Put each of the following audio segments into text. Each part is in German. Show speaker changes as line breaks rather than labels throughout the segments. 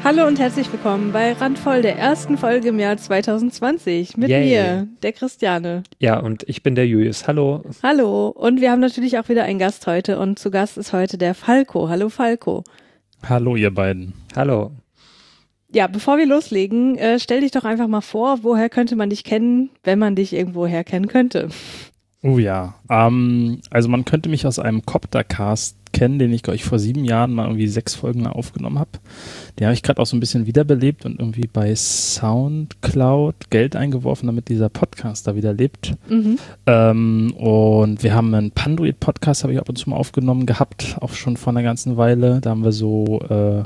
Hallo und herzlich willkommen bei Randvoll, der ersten Folge im Jahr 2020 mit mir, der Christiane.
Ja, und ich bin der Julius. Hallo.
Hallo, und wir haben natürlich auch wieder einen Gast heute und zu Gast ist heute der Falco. Hallo Falco.
Hallo ihr beiden.
Hallo.
Ja, bevor wir loslegen, stell dich doch einfach mal vor, woher könnte man dich kennen, wenn man dich irgendwoher kennen könnte?
Oh ja, also man könnte mich aus einem Coptercast kennen, den ich, glaube ich, vor 7 Jahren mal irgendwie 6 Folgen aufgenommen habe. Den habe ich gerade auch so ein bisschen wiederbelebt und irgendwie bei Soundcloud Geld eingeworfen, damit dieser Podcast da wieder lebt. Und wir haben einen Panduit-Podcast, habe ich ab und zu mal aufgenommen gehabt, auch schon vor einer ganzen Weile. Da haben wir so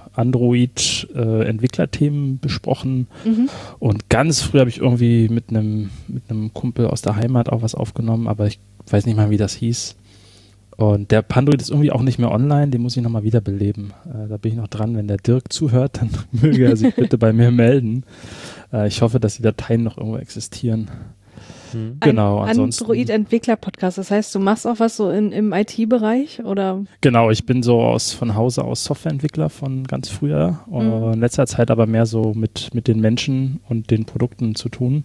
Android-Entwicklerthemen besprochen. Und ganz früh habe ich irgendwie mit einem Kumpel aus der Heimat auch was aufgenommen, aber ich weiß nicht mal, wie das hieß. Und der Panduit ist irgendwie auch nicht mehr online, den muss ich nochmal wiederbeleben. Da bin ich noch dran. Wenn der Dirk zuhört, dann möge er sich bitte bei mir melden. Ich hoffe, dass die Dateien noch irgendwo existieren. Genau, ansonsten.
Android-Entwickler-Podcast, das heißt, du machst auch was so im IT-Bereich, oder?
Genau, ich bin so von Hause aus Softwareentwickler von ganz früher. In letzter Zeit aber mehr so mit den Menschen und den Produkten zu tun.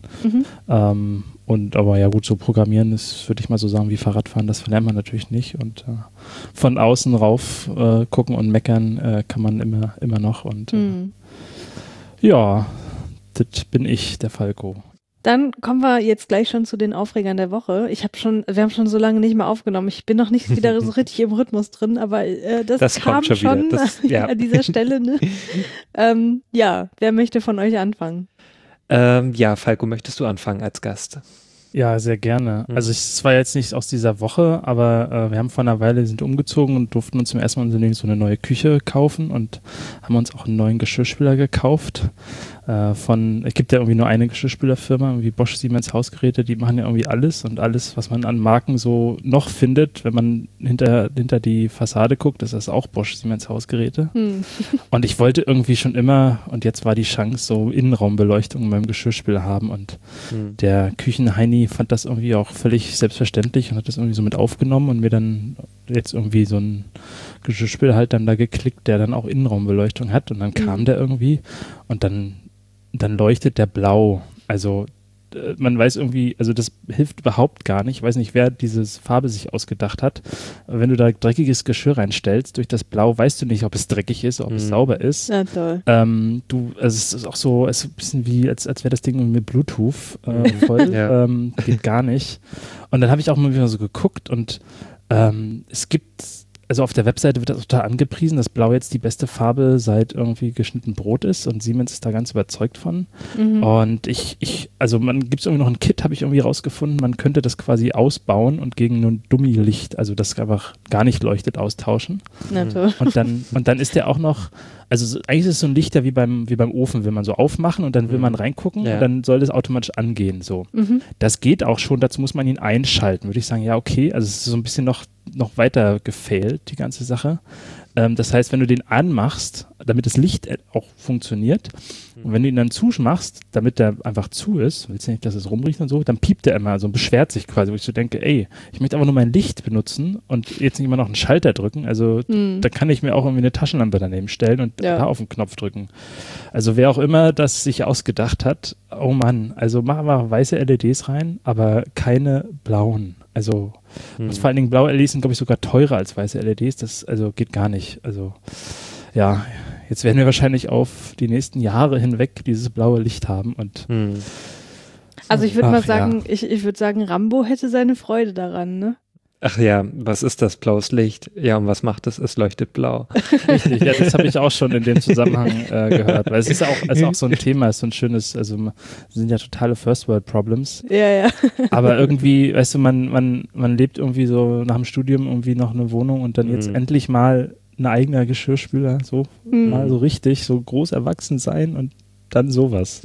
Aber ja gut, so Programmieren ist, würde ich mal so sagen, wie Fahrradfahren, das verlernt man natürlich nicht. Und von außen rauf gucken und meckern kann man immer noch. Und ja, das bin ich, der Falco.
Dann kommen wir jetzt gleich schon zu den Aufregern der Woche. Wir haben schon so lange nicht mehr aufgenommen. Ich bin noch nicht wieder so richtig im Rhythmus drin, aber das kam schon an dieser Stelle. Ne? Ja, wer möchte von euch anfangen?
Ja, Falco, möchtest du anfangen als Gast?
Ja, sehr gerne. Also es war jetzt nicht aus dieser Woche, aber wir haben vor einer Weile sind umgezogen und durften uns zum ersten Mal so eine neue Küche kaufen und haben uns auch einen neuen Geschirrspüler gekauft. Es gibt ja irgendwie nur eine Geschirrspülerfirma, irgendwie Bosch, Siemens Hausgeräte, die machen ja irgendwie alles und alles, was man an Marken so noch findet, wenn man hinter die Fassade guckt, ist das auch Bosch, Siemens Hausgeräte. Und ich wollte irgendwie schon immer, und jetzt war die Chance, so Innenraumbeleuchtung in meinem Geschirrspüler haben und der Küchenheini fand das irgendwie auch völlig selbstverständlich und hat das irgendwie so mit aufgenommen und mir dann jetzt irgendwie so ein Geschirrspüler halt dann da geklickt, der dann auch Innenraumbeleuchtung hat und dann kam der irgendwie und dann leuchtet der blau. Also man weiß irgendwie, also das hilft überhaupt gar nicht. Ich weiß nicht, wer diese Farbe sich ausgedacht hat. Wenn du da dreckiges Geschirr reinstellst, durch das Blau weißt du nicht, ob es dreckig ist, ob es sauber ist.
Ja, toll.
Es ist auch so, es ist ein bisschen wie, als wäre das Ding mit Bluetooth voll. Ja. Geht gar nicht. Und dann habe ich auch mal wieder so geguckt und es gibt, also auf der Webseite wird das total angepriesen, dass Blau jetzt die beste Farbe seit irgendwie geschnitten Brot ist und Siemens ist da ganz überzeugt von. Und man gibt es irgendwie noch ein Kit, habe ich irgendwie rausgefunden, man könnte das quasi ausbauen und gegen nur ein Dummy-Licht, also das einfach gar nicht leuchtet, austauschen. Und dann ist der auch noch, also eigentlich ist es so ein Licht ja wie beim Ofen, will man so aufmachen und dann will man reingucken und dann soll das automatisch angehen. So. Das geht auch schon, dazu muss man ihn einschalten, würde ich sagen, ja okay, also es ist so ein bisschen noch weiter gefailt, die ganze Sache. Das heißt, wenn du den anmachst, damit das Licht auch funktioniert und wenn du ihn dann zumachst, damit der einfach zu ist, willst du nicht, dass es rumriecht und so, dann piept der immer, so beschwert sich quasi, wo ich so denke, ey, ich möchte einfach nur mein Licht benutzen und jetzt nicht immer noch einen Schalter drücken, also da kann ich mir auch irgendwie eine Taschenlampe daneben stellen und da auf den Knopf drücken. Also wer auch immer das sich ausgedacht hat, oh Mann, also mach einfach weiße LEDs rein, aber keine blauen. Also vor allen Dingen blaue LEDs sind, glaube ich, sogar teurer als weiße LEDs. Das also geht gar nicht. Also ja, jetzt werden wir wahrscheinlich auf die nächsten Jahre hinweg dieses blaue Licht haben. Und
also ich würde mal sagen, ich würde sagen, Rambo hätte seine Freude daran, ne?
Ach ja, was ist das blaues Licht? Ja, und was macht es? Es leuchtet blau.
Richtig, ja, das habe ich auch schon in dem Zusammenhang gehört, weil es ist auch so ein Thema, ist so ein schönes, also es sind ja totale First-World-Problems.
Ja.
Aber irgendwie, weißt du, man lebt irgendwie so nach dem Studium irgendwie noch eine Wohnung und dann jetzt endlich mal ein eigener Geschirrspüler, so mal so richtig, so groß erwachsen sein und dann sowas.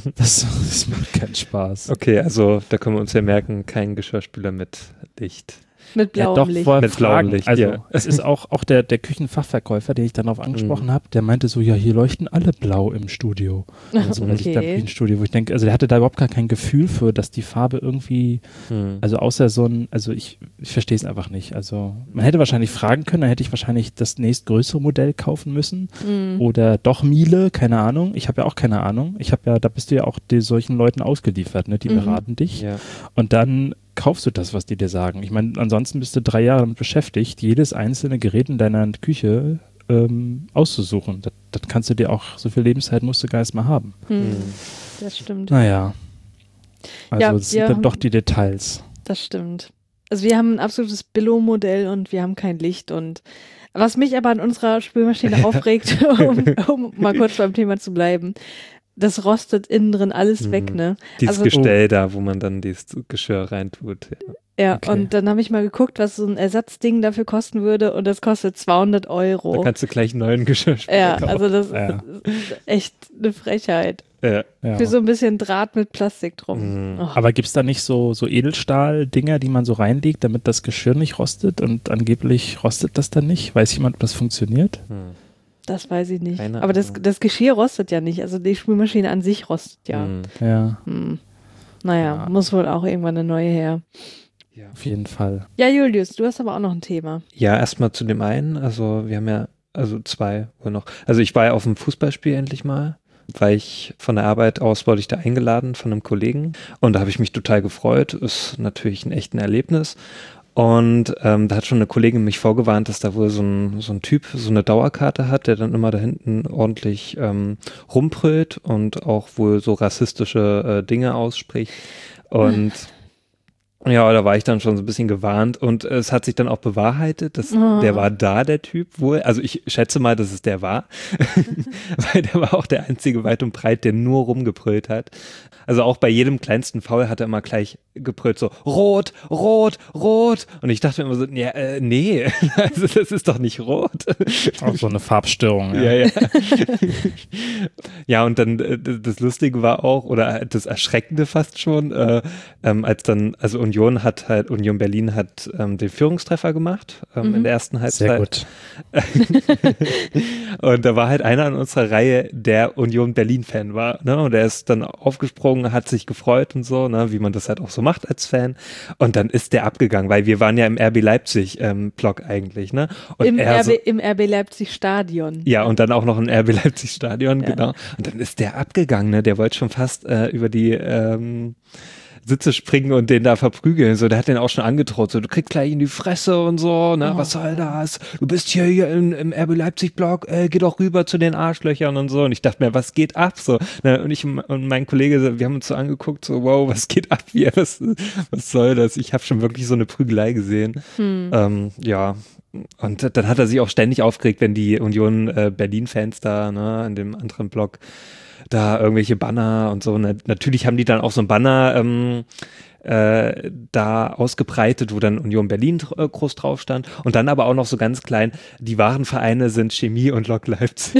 Das macht keinen Spaß.
Okay, also da können wir uns ja merken, kein Geschirrspüler mit Licht.
Mit blauem Licht.
Mit blauem Licht, also es ist auch der Küchenfachverkäufer, den ich dann darauf angesprochen habe, der meinte so, ja, hier leuchten alle blau im Studio. Also im Küchenstudio, wo ich denke, also der hatte da überhaupt gar kein Gefühl für, dass die Farbe irgendwie, also außer also ich verstehe es einfach nicht. Also man hätte wahrscheinlich fragen können, dann hätte ich wahrscheinlich das nächstgrößere Modell kaufen müssen oder doch Miele, keine Ahnung. Ich habe ja auch keine Ahnung. Da bist du ja auch solchen Leuten ausgeliefert, ne? Die beraten dich. Ja. Und dann kaufst du das, was die dir sagen. Ich meine, ansonsten bist du 3 Jahre damit beschäftigt, jedes einzelne Gerät in deiner Küche auszusuchen. Das kannst du dir auch, so viel Lebenszeit musst du gar nicht mehr haben.
Das stimmt.
Naja. Also es sind dann doch die Details.
Das stimmt. Also wir haben ein absolutes Billo-Modell und wir haben kein Licht. Und was mich aber an unserer Spülmaschine aufregt, um mal kurz beim Thema zu bleiben, das rostet innen drin alles weg, ne?
Dieses Gestell da, wo man dann dieses Geschirr reintut.
Ja, okay. Und dann habe ich mal geguckt, was so ein Ersatzding dafür kosten würde und das kostet 200 €.
Da kannst du gleich einen neuen Geschirrspüler kaufen.
Also das ist echt eine Frechheit.
Ja.
Für so ein bisschen Draht mit Plastik drum.
Aber gibt es da nicht so Edelstahl-Dinger, die man so reinlegt, damit das Geschirr nicht rostet und angeblich rostet das dann nicht? Weiß jemand, ob das funktioniert?
Das weiß ich nicht. Aber das Geschirr rostet ja nicht. Also die Spülmaschine an sich rostet ja. Naja, muss wohl auch irgendwann eine neue her.
Ja, auf jeden Fall.
Ja, Julius, du hast aber auch noch ein Thema.
Ja, erstmal zu dem einen. Also wir haben ja, zwei wohl noch. Also ich war ja auf dem Fußballspiel endlich mal, weil ich von der Arbeit aus wurde ich da eingeladen von einem Kollegen und da habe ich mich total gefreut. Ist natürlich ein echtes Erlebnis. Und da hat schon eine Kollegin mich vorgewarnt, dass da wohl so ein Typ so eine Dauerkarte hat, der dann immer da hinten ordentlich rumbrüllt und auch wohl so rassistische Dinge ausspricht. Und ja, da war ich dann schon so ein bisschen gewarnt und es hat sich dann auch bewahrheitet, dass der war da, der Typ wohl. Also ich schätze mal, dass es der war, weil der war auch der einzige weit und breit, der nur rumgebrüllt hat. Also auch bei jedem kleinsten Foul hat er immer gleich gebrüllt, so rot, rot, rot. Und ich dachte mir immer so, ja, nee, also das ist doch nicht rot.
Auch so eine Farbstörung.
Ja. Ja, und dann das Lustige war auch, oder das Erschreckende fast schon, als dann, also Union Berlin hat den Führungstreffer gemacht in der ersten Halbzeit.
Sehr gut.
Und da war halt einer in unserer Reihe, der Union Berlin-Fan war, ne? Und der ist dann aufgesprungen, hat sich gefreut und so, ne? Wie man das halt auch so macht als Fan. Und dann ist der abgegangen, weil wir waren ja im RB Leipzig Block eigentlich, ne? Und
im RB Leipzig Stadion.
Ja, und dann auch noch im RB Leipzig Stadion, genau. Und dann ist der abgegangen, ne? Der wollte schon fast über die Sitze springen und den da verprügeln. So, der hat den auch schon angedroht. So, du kriegst gleich in die Fresse und so, ne? Was soll das? Du bist hier im RB Leipzig-Block, geh doch rüber zu den Arschlöchern und so. Und ich dachte mir, was geht ab? So, ne? Und ich und mein Kollege, wir haben uns so angeguckt, so, wow, was geht ab hier? Was soll das? Ich habe schon wirklich so eine Prügelei gesehen. Ja. Und dann hat er sich auch ständig aufgeregt, wenn die Union Berlin-Fans da, ne, in dem anderen Block da irgendwelche Banner und so. Natürlich haben die dann auch so ein Banner da ausgebreitet, wo dann Union Berlin groß drauf stand. Und dann aber auch noch so ganz klein, die wahren Vereine sind Chemie und Lok Leipzig.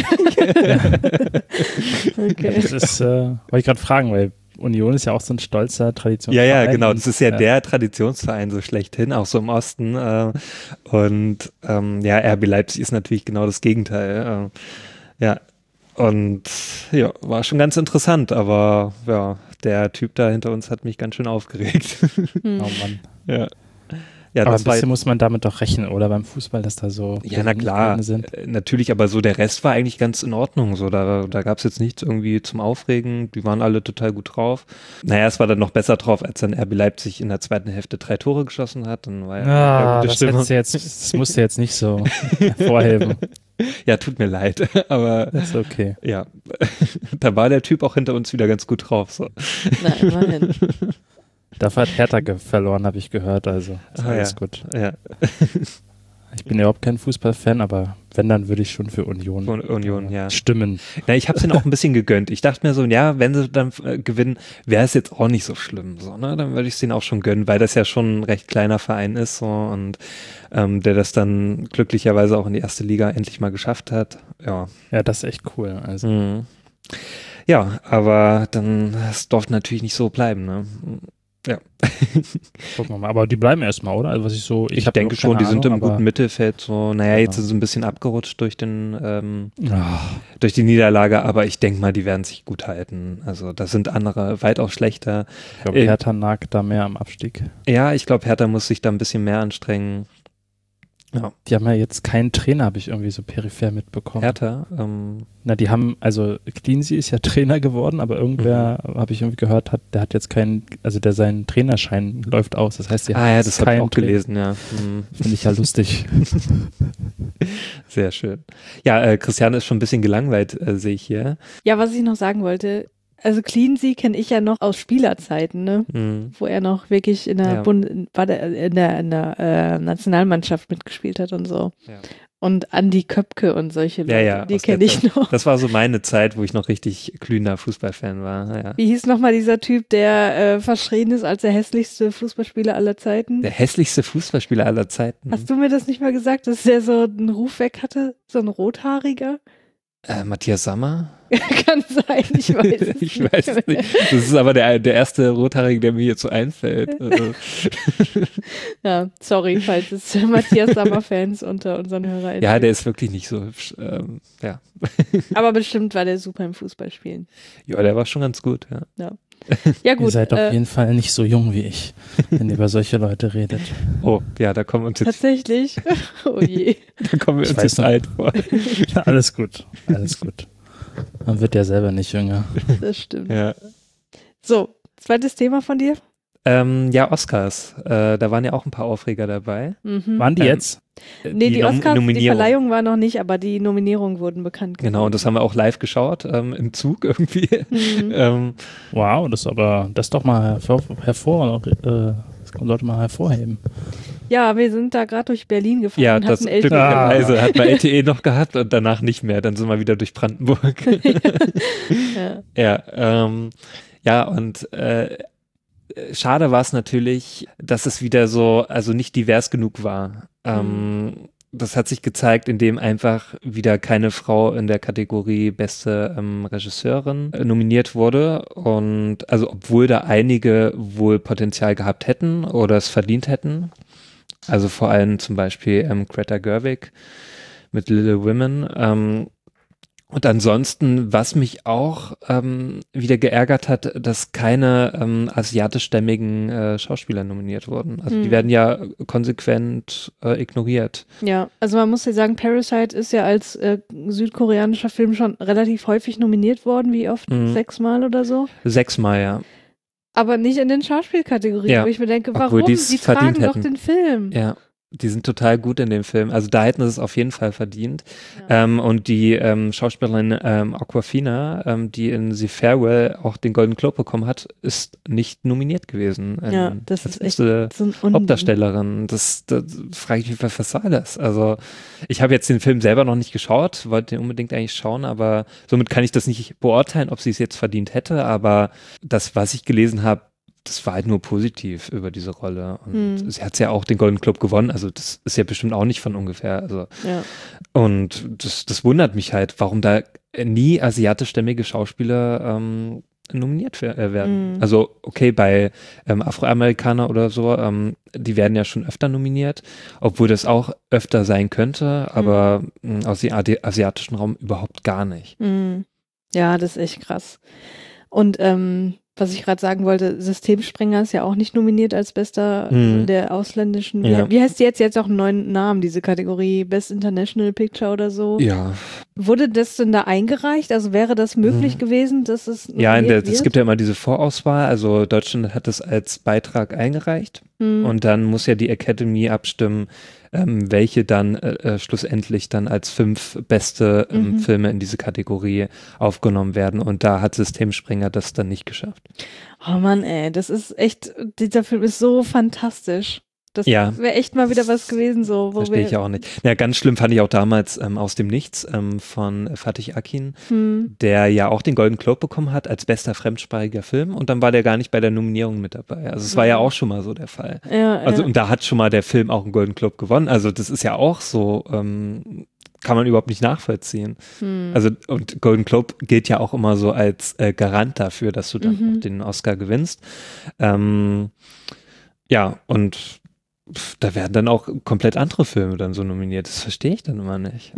Okay. Das ist, wollte ich gerade fragen, weil Union ist ja auch so ein stolzer Traditionsverein.
Ja, genau. Das ist ja der Traditionsverein so schlechthin, auch so im Osten. Und RB Leipzig ist natürlich genau das Gegenteil. Ja. Und ja, war schon ganz interessant, aber ja, der Typ da hinter uns hat mich ganz schön aufgeregt.
Oh Mann.
Ja.
Aber ein bisschen muss man damit doch rechnen, oder beim Fußball, dass da so
ja, na klar, natürlich, aber so der Rest war eigentlich ganz in Ordnung. So, da gab es jetzt nichts irgendwie zum Aufregen, die waren alle total gut drauf. Naja, es war dann noch besser drauf, als dann RB Leipzig in der zweiten Hälfte 3 Tore geschossen hat. Dann war ja
das musst du jetzt nicht so hervorheben.
Ja, tut mir leid, aber
das ist okay.
Ja, da war der Typ auch hinter uns wieder ganz gut drauf. So.
Na, immerhin.
Dafür hat Hertha verloren, habe ich gehört, also ist alles gut.
Ja.
Ich bin überhaupt kein Fußballfan, aber wenn, dann würde ich schon für Union stimmen.
Na, ich habe es ihnen auch ein bisschen gegönnt. Ich dachte mir so, ja, wenn sie dann gewinnen, wäre es jetzt auch nicht so schlimm. So, ne? Dann würde ich es ihnen auch schon gönnen, weil das ja schon ein recht kleiner Verein ist so, und der das dann glücklicherweise auch in die erste Liga endlich mal geschafft hat. Ja,
das ist echt cool. Also.
Ja, aber dann, es durfte natürlich nicht so bleiben, ne? Ja.
Gucken wir mal. Aber die bleiben erstmal, oder? Also was
ich denke schon, die sind im guten Mittelfeld so, jetzt ist es ein bisschen abgerutscht durch durch die Niederlage, aber ich denke mal, die werden sich gut halten. Also da sind andere weitaus schlechter.
Ich glaube, Hertha nagt da mehr am Abstieg.
Ja, ich glaube, Hertha muss sich da ein bisschen mehr anstrengen. Ja.
Die haben ja jetzt keinen Trainer, habe ich irgendwie so peripher mitbekommen.
Hertha?
Die haben, also Cleansey ist ja Trainer geworden, aber irgendwer, habe ich irgendwie gehört, der hat jetzt sein Trainerschein läuft aus. Das heißt,
das habe ich auch gelesen, ja.
Finde ich ja lustig.
Sehr schön. Ja, Christiane ist schon ein bisschen gelangweilt, sehe ich hier.
Ja, was ich noch sagen wollte, also Cleansey kenne ich ja noch aus Spielerzeiten, ne? Wo er noch wirklich in der Nationalmannschaft mitgespielt hat und so. Ja. Und Andi Köpke und solche Leute, die kenne ich noch.
Das war so meine Zeit, wo ich noch richtig glühender Fußballfan war. Ja.
Wie hieß nochmal dieser Typ, der verschrien ist als der hässlichste Fußballspieler aller Zeiten?
Der hässlichste Fußballspieler aller Zeiten?
Hast du mir das nicht mal gesagt, dass der so einen Ruf weg hatte? So ein Rothaariger?
Matthias Sammer?
Kann sein, ich weiß es
ich weiß es nicht. Das ist aber der erste Rothaarige, der mir jetzt so einfällt. Also.
Ja, sorry, falls es Matthias Sammer-Fans unter unseren HörerInnen.
Ja, der ist wirklich nicht so hübsch. Ja.
Aber bestimmt war der super im Fußballspielen.
Ja, der war schon ganz gut, ja.
Ja gut.
Ihr seid auf jeden Fall nicht so jung wie ich, wenn ihr über solche Leute redet.
Oh, ja, da kommen wir uns jetzt...
Tatsächlich? Oh je.
Da kommen wir uns jetzt alt vor.
Alles gut, alles gut. Man wird ja selber nicht jünger.
Das stimmt.
Ja.
So, zweites Thema von dir?
Oscars. Da waren ja auch ein paar Aufreger dabei.
Waren die jetzt?
Nee, die Oscars, die Verleihung war noch nicht, aber die Nominierungen wurden bekannt gegeben.
Genau, und das haben wir auch live geschaut, im Zug irgendwie.
Wow, das ist doch mal sollte man hervorheben.
Ja, wir sind da gerade durch Berlin gefahren.
Ja, das glücklicherweise hat man LTE noch gehabt und danach nicht mehr. Dann sind wir wieder durch Brandenburg. Und schade war es natürlich, dass es wieder so, also nicht divers genug war. Das hat sich gezeigt, indem einfach wieder keine Frau in der Kategorie beste Regisseurin nominiert wurde. Und also obwohl da einige wohl Potenzial gehabt hätten oder es verdient hätten. Also vor allem zum Beispiel Greta Gerwig mit Little Women. Und ansonsten, was mich auch wieder geärgert hat, dass keine asiatischstämmigen Schauspieler nominiert wurden. Also die werden ja konsequent ignoriert.
Ja, also man muss ja sagen, Parasite ist ja als südkoreanischer Film schon relativ häufig nominiert worden. Wie oft? 6-mal oder so?
6-mal, ja.
Aber nicht in den Schauspielkategorien, wo ich mir denke, warum? Die tragen doch den Film.
Ja. Die sind total gut in dem Film. Also da hätten sie es auf jeden Fall verdient. Ja. Und die Schauspielerin Awkwafina, die in The Farewell auch den Golden Globe bekommen hat, ist nicht nominiert gewesen.
Das ist echt
so ein Hauptdarstellerin. Das frage ich mich, was soll das? Also ich habe jetzt den Film selber noch nicht geschaut, wollte den unbedingt eigentlich schauen, aber somit kann ich das nicht beurteilen, ob sie es jetzt verdient hätte. Aber das, was ich gelesen habe, das war halt nur positiv über diese Rolle. Und sie hat ja auch den Golden Globe gewonnen. Also das ist ja bestimmt auch nicht von ungefähr. Also. Ja. Und das wundert mich halt, warum da nie asiatischstämmige Schauspieler nominiert werden. Also okay, bei Afroamerikaner oder so, die werden ja schon öfter nominiert, obwohl das auch öfter sein könnte, aber aus dem asiatischen Raum überhaupt gar nicht.
Ja, das ist echt krass. Und was ich gerade sagen wollte, Systemsprenger ist ja auch nicht nominiert als bester der ausländischen. Ja. Wie heißt die jetzt? Jetzt auch einen neuen Namen, diese Kategorie Best International Picture oder so?
Ja.
Wurde das denn da eingereicht? Also wäre das möglich gewesen, dass es
es gibt ja immer diese Vorauswahl. Also Deutschland hat es als Beitrag eingereicht und dann muss ja die Academy abstimmen, welche dann schlussendlich dann als 5 beste Filme in diese Kategorie aufgenommen werden. Und da hat Systemsprenger das dann nicht geschafft.
Oh Mann, ey, das ist echt, dieser Film ist so fantastisch. Das wäre echt mal wieder was gewesen, so.
Verstehe ich auch nicht. Ja, ganz schlimm fand ich auch damals Aus dem Nichts von Fatih Akin, der ja auch den Golden Globe bekommen hat als bester fremdsprachiger Film und dann war der gar nicht bei der Nominierung mit dabei. Also es war ja auch schon mal so der Fall. Und da hat schon mal der Film auch einen Golden Globe gewonnen. Also das ist ja auch so kann man überhaupt nicht nachvollziehen. Also, und Golden Globe gilt ja auch immer so als Garant dafür, dass du dann auch den Oscar gewinnst. Ja, und da werden dann auch komplett andere Filme dann so nominiert. Das verstehe ich dann immer nicht.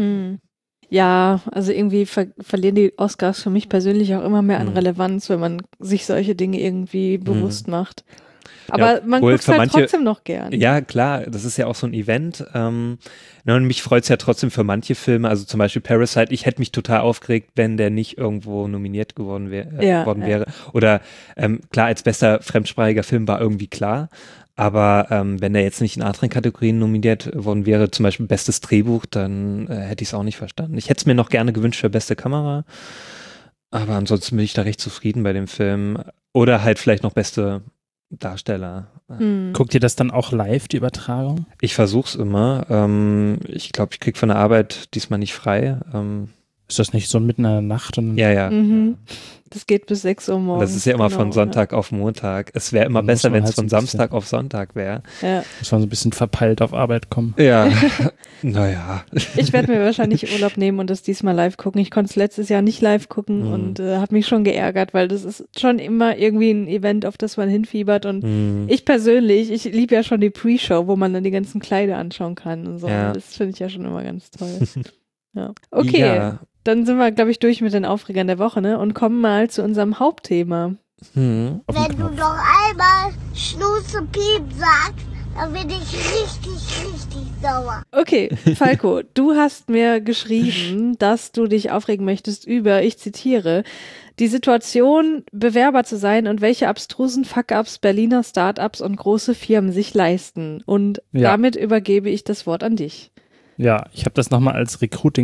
Ja, also irgendwie verlieren die Oscars für mich persönlich auch immer mehr an Relevanz, wenn man sich solche Dinge irgendwie bewusst macht. Aber ja, man guckt halt trotzdem noch gern.
Ja, klar, das ist ja auch so ein Event. Und mich freut es ja trotzdem für manche Filme, also zum Beispiel Parasite, ich hätte mich total aufgeregt, wenn der nicht irgendwo nominiert geworden wäre. Oder klar, als bester fremdsprachiger Film war irgendwie klar. Aber wenn der jetzt nicht in anderen Kategorien nominiert worden wäre, zum Beispiel bestes Drehbuch, dann hätte ich es auch nicht verstanden. Ich hätte es mir noch gerne gewünscht für beste Kamera, aber ansonsten bin ich da recht zufrieden bei dem Film. Oder halt vielleicht noch beste Darsteller.
Guckt ihr das dann auch live, die Übertragung?
Ich versuch's immer. Ich glaube, ich krieg von der Arbeit diesmal nicht frei.
Ist das nicht so mitten in der Nacht?
Ja.
Das geht bis 6 Uhr morgens.
Das ist ja immer von Sonntag auf Montag. Es wäre immer besser, wenn es von Samstag auf Sonntag wäre.
Ja.
Muss man so ein bisschen verpeilt auf Arbeit kommen.
Ja, naja.
Ich werde mir wahrscheinlich Urlaub nehmen und das diesmal live gucken. Ich konnte es letztes Jahr nicht live gucken und habe mich schon geärgert, weil das ist schon immer irgendwie ein Event, auf das man hinfiebert. Und ich persönlich, ich liebe ja schon die Pre-Show, wo man dann die ganzen Kleider anschauen kann und so. Ja. Das finde ich ja schon immer ganz toll. Ja. Okay. Ja. Dann sind wir, glaube ich, durch mit den Aufregern der Woche, ne? Und kommen mal zu unserem Hauptthema.
Wenn du doch einmal Schnuze Piep sagst, dann bin ich richtig sauer.
Okay, Falco, du hast mir geschrieben, dass du dich aufregen möchtest über, ich zitiere, die Situation, Bewerber zu sein und welche abstrusen Fuck-Ups Berliner Start-ups und große Firmen sich leisten. Und damit übergebe ich das Wort an dich.
Ja, ich habe das nochmal als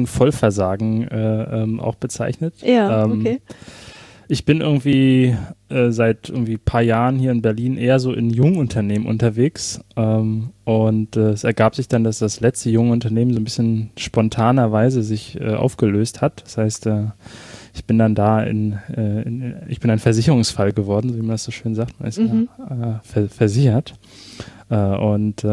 Recruiting-Vollversagen auch bezeichnet.
Ja, okay.
Ich bin irgendwie seit irgendwie ein paar Jahren hier in Berlin eher so in Jungunternehmen unterwegs und es ergab sich dann, dass das letzte Jungunternehmen so ein bisschen spontanerweise sich aufgelöst hat. Das heißt, ich bin dann da ich bin ein Versicherungsfall geworden, so wie man das so schön sagt. Man ist versichert und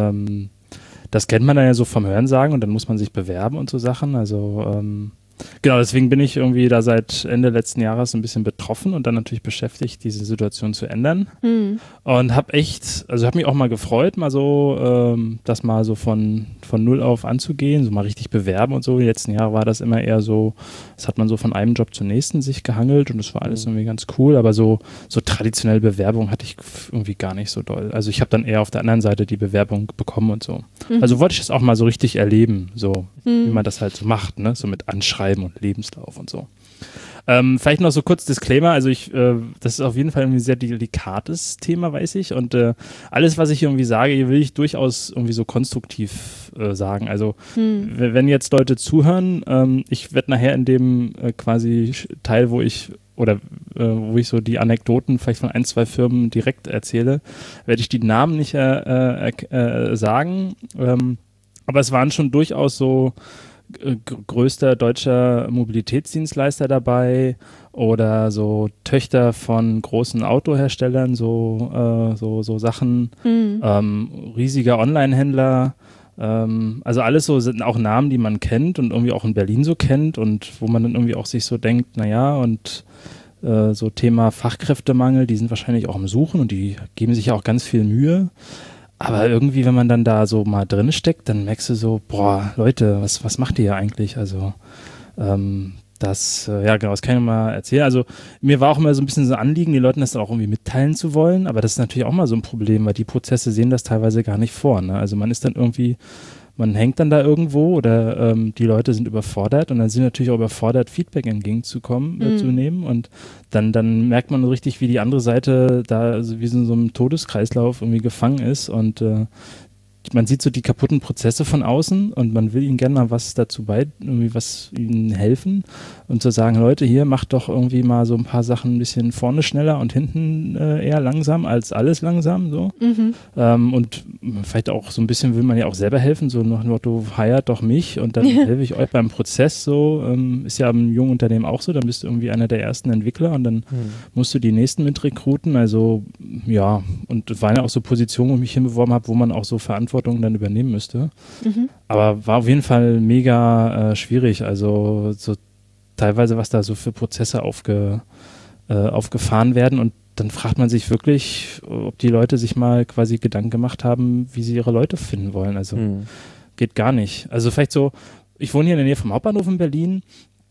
das kennt man dann ja so vom Hörensagen und dann muss man sich bewerben und so Sachen. Also genau, deswegen bin ich irgendwie da seit Ende letzten Jahres ein bisschen betroffen und dann natürlich beschäftigt, diese Situation zu ändern. Und habe mich auch mal gefreut, mal so das mal so von null auf anzugehen, so mal richtig bewerben und so. Die letzten Jahre war das immer eher so, das hat man so von einem Job zum nächsten sich gehangelt und das war alles irgendwie ganz cool, aber so traditionelle Bewerbung hatte ich irgendwie gar nicht so doll. Also ich habe dann eher auf der anderen Seite die Bewerbung bekommen und so. Also wollte ich das auch mal so richtig erleben, so wie man das halt so macht, ne? So mit Anschreiben und Lebenslauf und so. Vielleicht noch so kurz Disclaimer, also das ist auf jeden Fall ein sehr delikates Thema, weiß ich, und alles, was ich irgendwie sage, will ich durchaus irgendwie so konstruktiv sagen, also wenn jetzt Leute zuhören, ich werde nachher in dem quasi Teil, wo ich so die Anekdoten vielleicht von 1, 2 Firmen direkt erzähle, werde ich die Namen nicht sagen, aber es waren schon durchaus so größter deutscher Mobilitätsdienstleister dabei oder so Töchter von großen Autoherstellern, so Sachen, riesiger Online-Händler, also alles so sind auch Namen, die man kennt und irgendwie auch in Berlin so kennt und wo man dann irgendwie auch sich so denkt, naja, und so Thema Fachkräftemangel, die sind wahrscheinlich auch am Suchen und die geben sich ja auch ganz viel Mühe. Aber irgendwie, wenn man dann da so mal drin steckt, dann merkst du so, boah, Leute, was macht ihr hier eigentlich? Also das kann ich mal erzählen. Also mir war auch immer so ein bisschen so ein Anliegen, den Leuten das dann auch irgendwie mitteilen zu wollen, aber das ist natürlich auch mal so ein Problem, weil die Prozesse sehen das teilweise gar nicht vor, ne? Also man hängt dann da irgendwo oder die Leute sind überfordert und dann sind natürlich auch überfordert, Feedback entgegenzunehmen und dann merkt man so richtig, wie die andere Seite da also wie in so einem Todeskreislauf irgendwie gefangen ist und man sieht so die kaputten Prozesse von außen und man will ihnen gerne mal was dazu irgendwie was ihnen helfen und zu sagen, Leute, hier macht doch irgendwie mal so ein paar Sachen ein bisschen vorne schneller und hinten eher langsam als alles langsam so. Und vielleicht auch so ein bisschen will man ja auch selber helfen, so nach dem Motto, heiert doch mich und dann helfe ich euch beim Prozess so. Ist ja im jungen Unternehmen auch so, dann bist du irgendwie einer der ersten Entwickler und dann musst du die nächsten mit rekruten, also ja, und das waren ja auch so Positionen, wo ich mich hinbeworben habe, wo man auch so Verantwortung Verantwortung dann übernehmen müsste. Aber war auf jeden Fall mega schwierig. Also so teilweise, was da so für Prozesse aufgefahren werden, und dann fragt man sich wirklich, ob die Leute sich mal quasi Gedanken gemacht haben, wie sie ihre Leute finden wollen. Also geht gar nicht. Also vielleicht so, ich wohne hier in der Nähe vom Hauptbahnhof in Berlin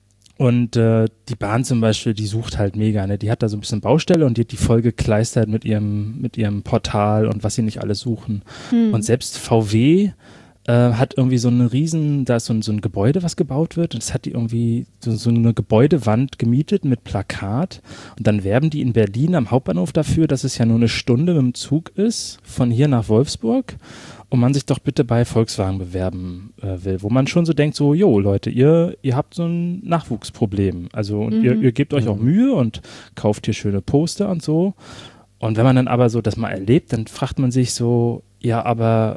und die Bahn zum Beispiel, die sucht halt mega, ne? Die hat da so ein bisschen Baustelle und die hat die voll gekleistert mit ihrem Portal und was sie nicht alles suchen. Und selbst VW hat irgendwie so einen riesen, da ist so ein Gebäude, was gebaut wird, und das hat die irgendwie so eine Gebäudewand gemietet mit Plakat, und dann werben die in Berlin am Hauptbahnhof dafür, dass es ja nur eine Stunde mit dem Zug ist, von hier nach Wolfsburg, und man sich doch bitte bei Volkswagen bewerben will, wo man schon so denkt, so, jo Leute, ihr habt so ein Nachwuchsproblem, also und ihr gebt euch auch Mühe und kauft hier schöne Poster und so, und wenn man dann aber so das mal erlebt, dann fragt man sich so, ja, aber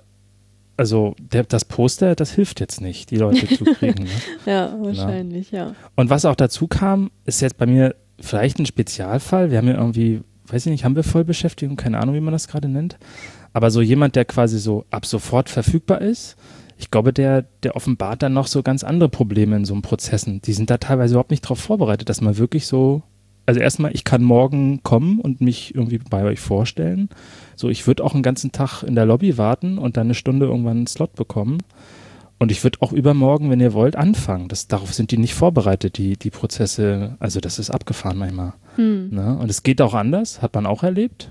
also das Poster, das hilft jetzt nicht, die Leute zu kriegen. Ne?
Ja, wahrscheinlich, ja.
Und was auch dazu kam, ist jetzt bei mir vielleicht ein Spezialfall. Wir haben ja irgendwie, weiß ich nicht, haben wir Vollbeschäftigung? Keine Ahnung, wie man das gerade nennt. Aber so jemand, der quasi so ab sofort verfügbar ist, ich glaube, der offenbart dann noch so ganz andere Probleme in so einem Prozessen. Die sind da teilweise überhaupt nicht drauf vorbereitet, dass man wirklich so, also erstmal, ich kann morgen kommen und mich irgendwie bei euch vorstellen. So, ich würde auch einen ganzen Tag in der Lobby warten und dann eine Stunde irgendwann einen Slot bekommen. Und ich würde auch übermorgen, wenn ihr wollt, anfangen. Darauf sind die nicht vorbereitet, die Prozesse. Also das ist abgefahren manchmal. Ne? Und es geht auch anders, hat man auch erlebt.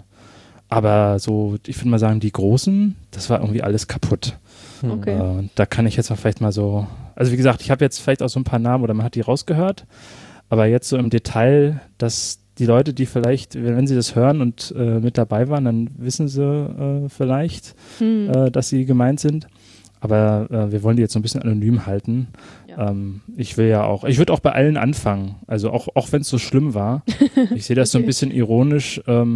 Aber so, ich würde mal sagen, die Großen, das war irgendwie alles kaputt.
Okay.
Da kann ich jetzt mal vielleicht mal so, also wie gesagt, ich habe jetzt vielleicht auch so ein paar Namen oder man hat die rausgehört. Aber jetzt so im Detail, dass die Leute, die vielleicht, wenn sie das hören und mit dabei waren, dann wissen sie vielleicht, dass sie gemeint sind. Aber wir wollen die jetzt so ein bisschen anonym halten. Ja. Ich würde auch bei allen anfangen. Also auch wenn es so schlimm war. Ich sehe das so ein bisschen ironisch.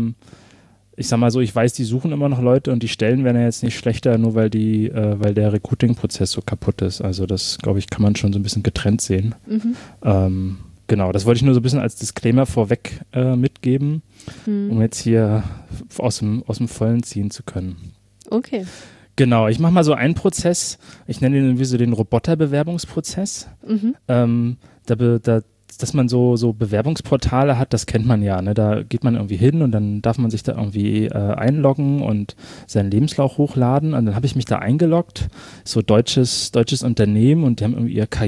Ich sag mal so, ich weiß, die suchen immer noch Leute und die Stellen werden ja jetzt nicht schlechter, nur weil der Recruiting-Prozess so kaputt ist. Also das, glaube ich, kann man schon so ein bisschen getrennt sehen. Genau, das wollte ich nur so ein bisschen als Disclaimer vorweg mitgeben, um jetzt hier aus dem Vollen ziehen zu können.
Okay.
Genau, ich mache mal so einen Prozess, ich nenne den irgendwie so den Roboterbewerbungsprozess. Dass man so Bewerbungsportale hat, das kennt man ja, ne? Da geht man irgendwie hin und dann darf man sich da irgendwie einloggen und seinen Lebenslauf hochladen, und dann habe ich mich da eingeloggt, so deutsches Unternehmen, und die haben irgendwie ihr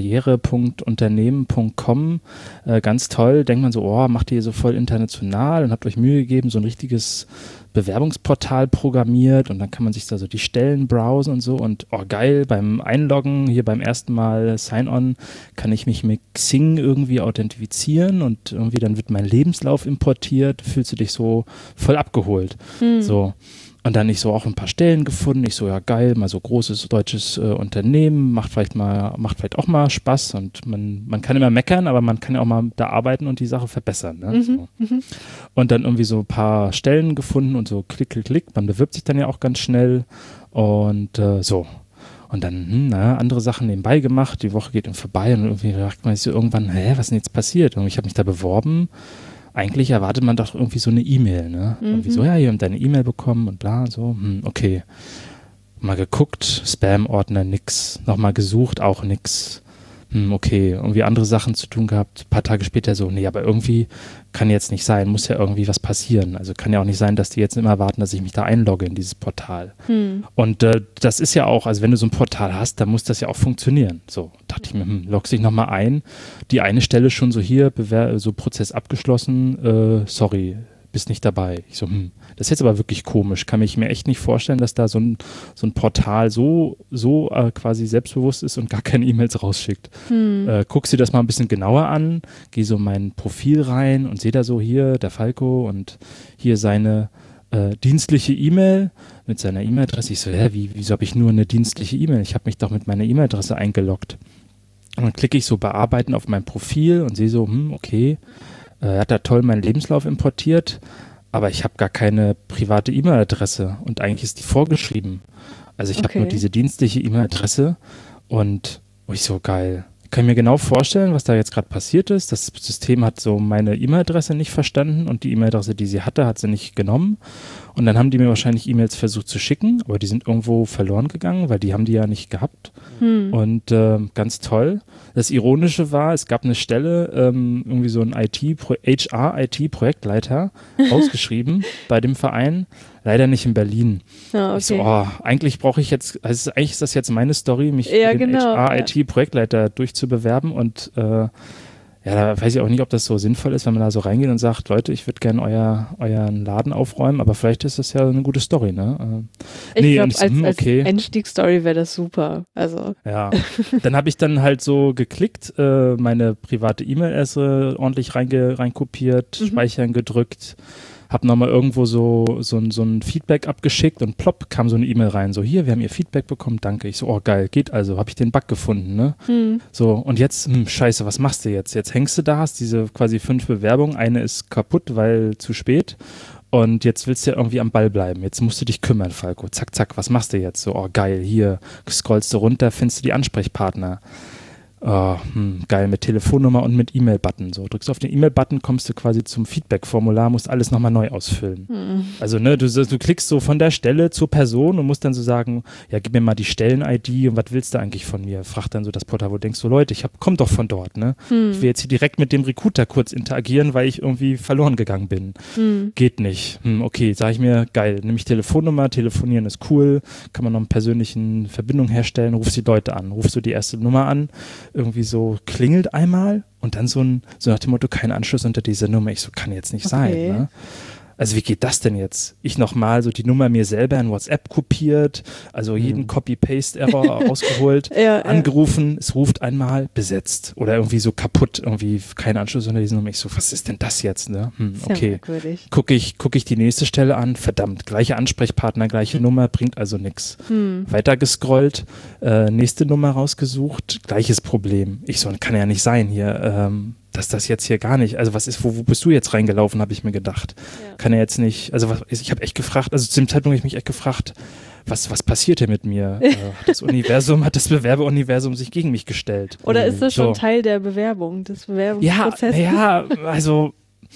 karriere.unternehmen.com, ganz toll, denkt man so, oh, macht ihr so voll international und habt euch Mühe gegeben, so ein richtiges Bewerbungsportal programmiert, und dann kann man sich da so die Stellen browsen und so, und oh geil, beim Einloggen, hier beim ersten Mal Sign-on, kann ich mich mit Xing irgendwie authentifizieren und irgendwie dann wird mein Lebenslauf importiert, fühlst du dich so voll abgeholt. So. Und dann ich so auch ein paar Stellen gefunden. Ich so, ja geil, mal so großes deutsches Unternehmen, macht vielleicht auch mal Spaß, und man kann immer meckern, aber man kann ja auch mal da arbeiten und die Sache verbessern. Ne? So. Und dann irgendwie so ein paar Stellen gefunden und so klick, klick, klick. Man bewirbt sich dann ja auch ganz schnell und so. Und dann andere Sachen nebenbei gemacht. Die Woche geht dann vorbei und irgendwie dachte man sich so irgendwann, was ist denn jetzt passiert? Und ich habe mich da beworben. Eigentlich erwartet man doch irgendwie so eine E-Mail, ne? Irgendwie so, ja, ihr habt deine E-Mail bekommen und bla, so, okay. Mal geguckt, Spam-Ordner, nix. Nochmal gesucht, auch nix. Okay, irgendwie andere Sachen zu tun gehabt. Ein paar Tage später so, nee, aber irgendwie kann jetzt nicht sein, muss ja irgendwie was passieren. Also kann ja auch nicht sein, dass die jetzt immer warten, dass ich mich da einlogge in dieses Portal. Und das ist ja auch, also wenn du so ein Portal hast, dann muss das ja auch funktionieren. So, dachte ich mir, loggst dich nochmal ein. Die eine Stelle schon so hier, so Prozess abgeschlossen, sorry, bist nicht dabei. Ich so, das ist jetzt aber wirklich komisch. Kann ich mir echt nicht vorstellen, dass da so ein Portal so quasi selbstbewusst ist und gar keine E-Mails rausschickt. Guckst dir das mal ein bisschen genauer an, geh so in mein Profil rein und sehe da so hier der Falco und hier seine dienstliche E-Mail mit seiner E-Mail-Adresse. Ich so, wieso habe ich nur eine dienstliche E-Mail? Ich habe mich doch mit meiner E-Mail-Adresse eingeloggt. Und dann klicke ich so bearbeiten auf mein Profil und sehe so, okay, er hat da toll meinen Lebenslauf importiert, aber ich habe gar keine private E-Mail-Adresse und eigentlich ist die vorgeschrieben. Also ich habe nur diese dienstliche E-Mail-Adresse und ich so, geil, kann mir genau vorstellen, was da jetzt gerade passiert ist. Das System hat so meine E-Mail-Adresse nicht verstanden und die E-Mail-Adresse, die sie hatte, hat sie nicht genommen. Und dann haben die mir wahrscheinlich E-Mails versucht zu schicken, aber die sind irgendwo verloren gegangen, weil die haben die ja nicht gehabt. Und ganz toll. Das Ironische war, es gab eine Stelle, irgendwie so ein HR-IT-Projektleiter ausgeschrieben bei dem Verein, leider nicht in Berlin.
Okay.
Ich so, eigentlich brauche ich jetzt, also eigentlich ist das jetzt meine Story, mich für den HR-IT-Projektleiter durchzubewerben und da weiß ich auch nicht, ob das so sinnvoll ist, wenn man da so reingeht und sagt, Leute, ich würde gerne euren Laden aufräumen, aber vielleicht ist das ja eine gute Story, ne?
Ich glaube, als Einstiegsstory wäre das super. Also.
Ja, dann habe ich dann halt so geklickt, meine private E-Mail-Adresse ordentlich reinkopiert, Speichern gedrückt, habe nochmal irgendwo so ein Feedback abgeschickt und plopp, kam so eine E-Mail rein, so hier, wir haben Ihr Feedback bekommen, danke. Ich so, geil, geht also, habe ich den Bug gefunden, ne? So, und jetzt, scheiße, was machst du jetzt? Jetzt hängst du da, hast diese quasi 5 Bewerbungen, eine ist kaputt, weil zu spät und jetzt willst du ja irgendwie am Ball bleiben. Jetzt musst du dich kümmern, Falco. Zack, zack, was machst du jetzt? So, geil, hier, scrollst du runter, findest du die Ansprechpartner. Geil, mit Telefonnummer und mit E-Mail-Button. So, drückst auf den E-Mail-Button, kommst du quasi zum Feedback-Formular, musst alles nochmal neu ausfüllen. Also, ne, du klickst so von der Stelle zur Person und musst dann so sagen, ja, gib mir mal die Stellen-ID und was willst du eigentlich von mir? Fragt dann so das Portal, wo du denkst, so Leute, komm doch von dort, ne? Ich will jetzt hier direkt mit dem Recruiter kurz interagieren, weil ich irgendwie verloren gegangen bin. Geht nicht. Okay, sag ich mir, geil, nehme ich Telefonnummer, telefonieren ist cool, kann man noch eine persönliche Verbindung herstellen, rufst die Leute an, rufst du die erste Nummer an, irgendwie so klingelt einmal und dann so nach dem Motto, kein Anschluss unter dieser Nummer. Ich so, kann jetzt nicht sein, ne? Also wie geht das denn jetzt? Ich nochmal so die Nummer mir selber in WhatsApp kopiert, also jeden Copy-Paste-Error rausgeholt, angerufen, es ruft einmal, besetzt oder irgendwie so kaputt, irgendwie kein Anschluss unter dieser Nummer. Ich so, was ist denn das jetzt? Ne? Okay, guck ich die nächste Stelle an, verdammt, gleiche Ansprechpartner, gleiche Nummer, bringt also nichts. Weiter gescrollt, nächste Nummer rausgesucht, gleiches Problem. Ich so, kann ja nicht sein hier, dass das jetzt hier gar nicht, also was ist, wo bist du jetzt reingelaufen, habe ich mir gedacht. Kann er jetzt nicht, also ich habe echt gefragt, also zu dem Zeitpunkt habe ich mich echt gefragt, was passiert hier mit mir? Hat das Bewerberuniversum sich gegen mich gestellt?
Oder ist das schon Teil der Bewerbung, des Bewerbungsprozesses?
Ja, also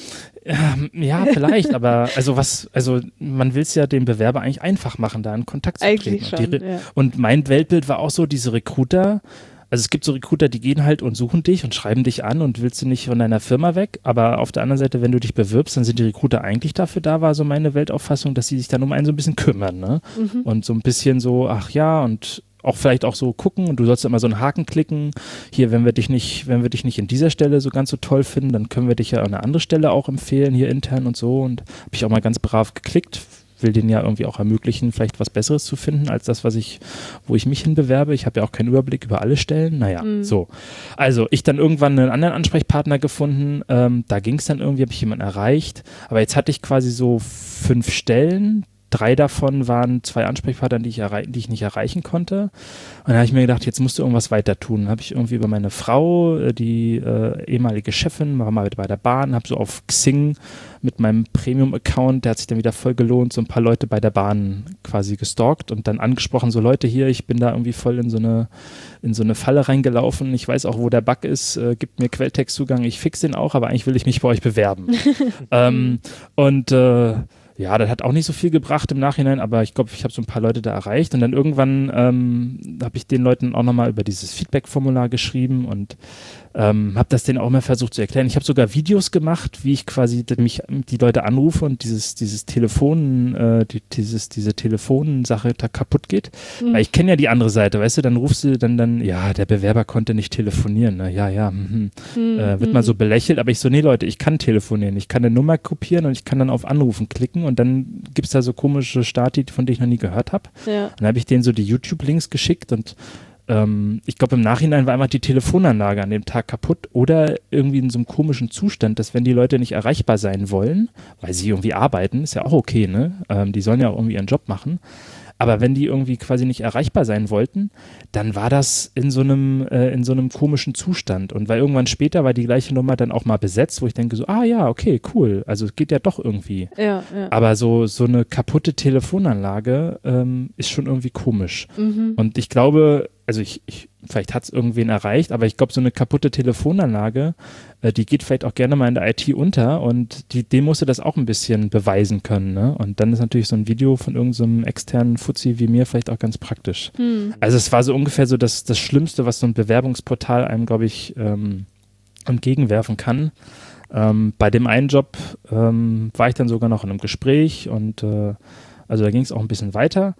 ja, vielleicht, aber man will es ja dem Bewerber eigentlich einfach machen, da in Kontakt zu treten.
Eigentlich schon,
Und mein Weltbild war auch so, diese Recruiter, also es gibt so Recruiter, die gehen halt und suchen dich und schreiben dich an und willst du nicht von deiner Firma weg, aber auf der anderen Seite, wenn du dich bewirbst, dann sind die Recruiter eigentlich dafür da, war so meine Weltauffassung, dass sie sich dann um einen so ein bisschen kümmern, ne? Und so ein bisschen so, ach ja, und auch vielleicht auch so gucken und du sollst immer so einen Haken klicken, hier, wenn wir dich nicht in dieser Stelle so ganz so toll finden, dann können wir dich ja an eine andere Stelle auch empfehlen, hier intern und so, und habe ich auch mal ganz brav geklickt, will denen ja irgendwie auch ermöglichen, vielleicht was Besseres zu finden, als das, wo ich mich hinbewerbe. Ich habe ja auch keinen Überblick über alle Stellen. Naja, so. Also ich dann irgendwann einen anderen Ansprechpartner gefunden. Da ging es dann irgendwie, habe ich jemanden erreicht. Aber jetzt hatte ich quasi so 5 Stellen. 3 davon waren 2 Ansprechpartner, die ich nicht erreichen konnte. Und dann habe ich mir gedacht, jetzt musst du irgendwas weiter tun. Dann habe ich irgendwie über meine Frau, die ehemalige Chefin, war mal bei der Bahn, habe so auf Xing mit meinem Premium-Account, der hat sich dann wieder voll gelohnt, so ein paar Leute bei der Bahn quasi gestalkt und dann angesprochen, so Leute hier, ich bin da irgendwie voll in so eine Falle reingelaufen, ich weiß auch, wo der Bug ist, gibt mir Quelltextzugang, ich fix den auch, aber eigentlich will ich mich bei euch bewerben. Ja, das hat auch nicht so viel gebracht im Nachhinein, aber ich glaube, ich habe so ein paar Leute da erreicht und dann irgendwann habe ich den Leuten auch nochmal über dieses Feedback-Formular geschrieben und habe das denen auch mal versucht zu erklären. Ich habe sogar Videos gemacht, wie ich quasi die Leute anrufe und diese Telefonsache da kaputt geht. Weil ich kenne ja die andere Seite, weißt du, dann rufst du dann, ja, der Bewerber konnte nicht telefonieren. Ne? Wird mal so belächelt, aber ich so, nee Leute, ich kann telefonieren, ich kann eine Nummer kopieren und ich kann dann auf Anrufen klicken und dann gibt es da so komische Stati, von denen ich noch nie gehört habe. Ja. Dann habe ich denen so die YouTube-Links geschickt und ich glaube, im Nachhinein war einfach die Telefonanlage an dem Tag kaputt oder irgendwie in so einem komischen Zustand, dass wenn die Leute nicht erreichbar sein wollen, weil sie irgendwie arbeiten, ist ja auch okay, ne? Die sollen ja auch irgendwie ihren Job machen. Aber wenn die irgendwie quasi nicht erreichbar sein wollten, dann war das in so einem komischen Zustand. Und weil irgendwann später war die gleiche Nummer dann auch mal besetzt, wo ich denke so, ja, okay, cool. Also es geht ja doch irgendwie. Ja. Aber so eine kaputte Telefonanlage ist schon irgendwie komisch. Und ich glaube, also vielleicht hat es irgendwen erreicht, aber ich glaube, so eine kaputte Telefonanlage, die geht vielleicht auch gerne mal in der IT unter und dem musst du das auch ein bisschen beweisen können, ne? Und dann ist natürlich so ein Video von irgendeinem externen Fuzzi wie mir vielleicht auch ganz praktisch. Also es war so ungefähr so das Schlimmste, was so ein Bewerbungsportal einem, glaube ich, entgegenwerfen kann. Bei dem einen Job war ich dann sogar noch in einem Gespräch und also da ging es auch ein bisschen weiter,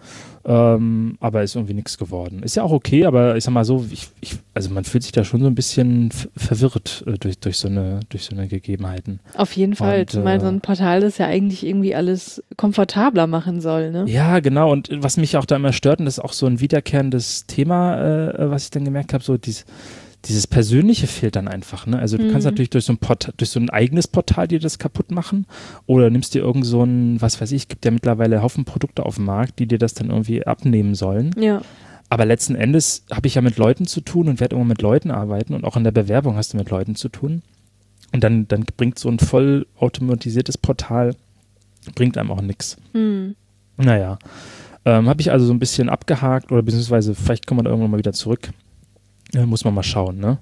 aber ist irgendwie nichts geworden. Ist ja auch okay, aber ich sag mal so, also man fühlt sich da schon so ein bisschen verwirrt durch so eine Gegebenheiten.
Auf jeden Fall, zumal so ein Portal das ja eigentlich irgendwie alles komfortabler machen soll, ne?
Ja, genau, und was mich auch da immer stört, und das ist auch so ein wiederkehrendes Thema, was ich dann gemerkt habe, so dieses Persönliche fehlt dann einfach, ne? Also du kannst natürlich durch so ein eigenes Portal dir das kaputt machen oder nimmst dir irgend so ein, was weiß ich, gibt ja mittlerweile Haufen Produkte auf dem Markt, die dir das dann irgendwie abnehmen sollen.
Ja.
Aber letzten Endes habe ich ja mit Leuten zu tun und werde immer mit Leuten arbeiten und auch in der Bewerbung hast du mit Leuten zu tun. Und dann bringt so ein voll automatisiertes Portal, bringt einem auch nichts. Naja, habe ich also so ein bisschen abgehakt oder beziehungsweise vielleicht kommen wir da irgendwann mal wieder zurück. Muss man mal schauen, ne?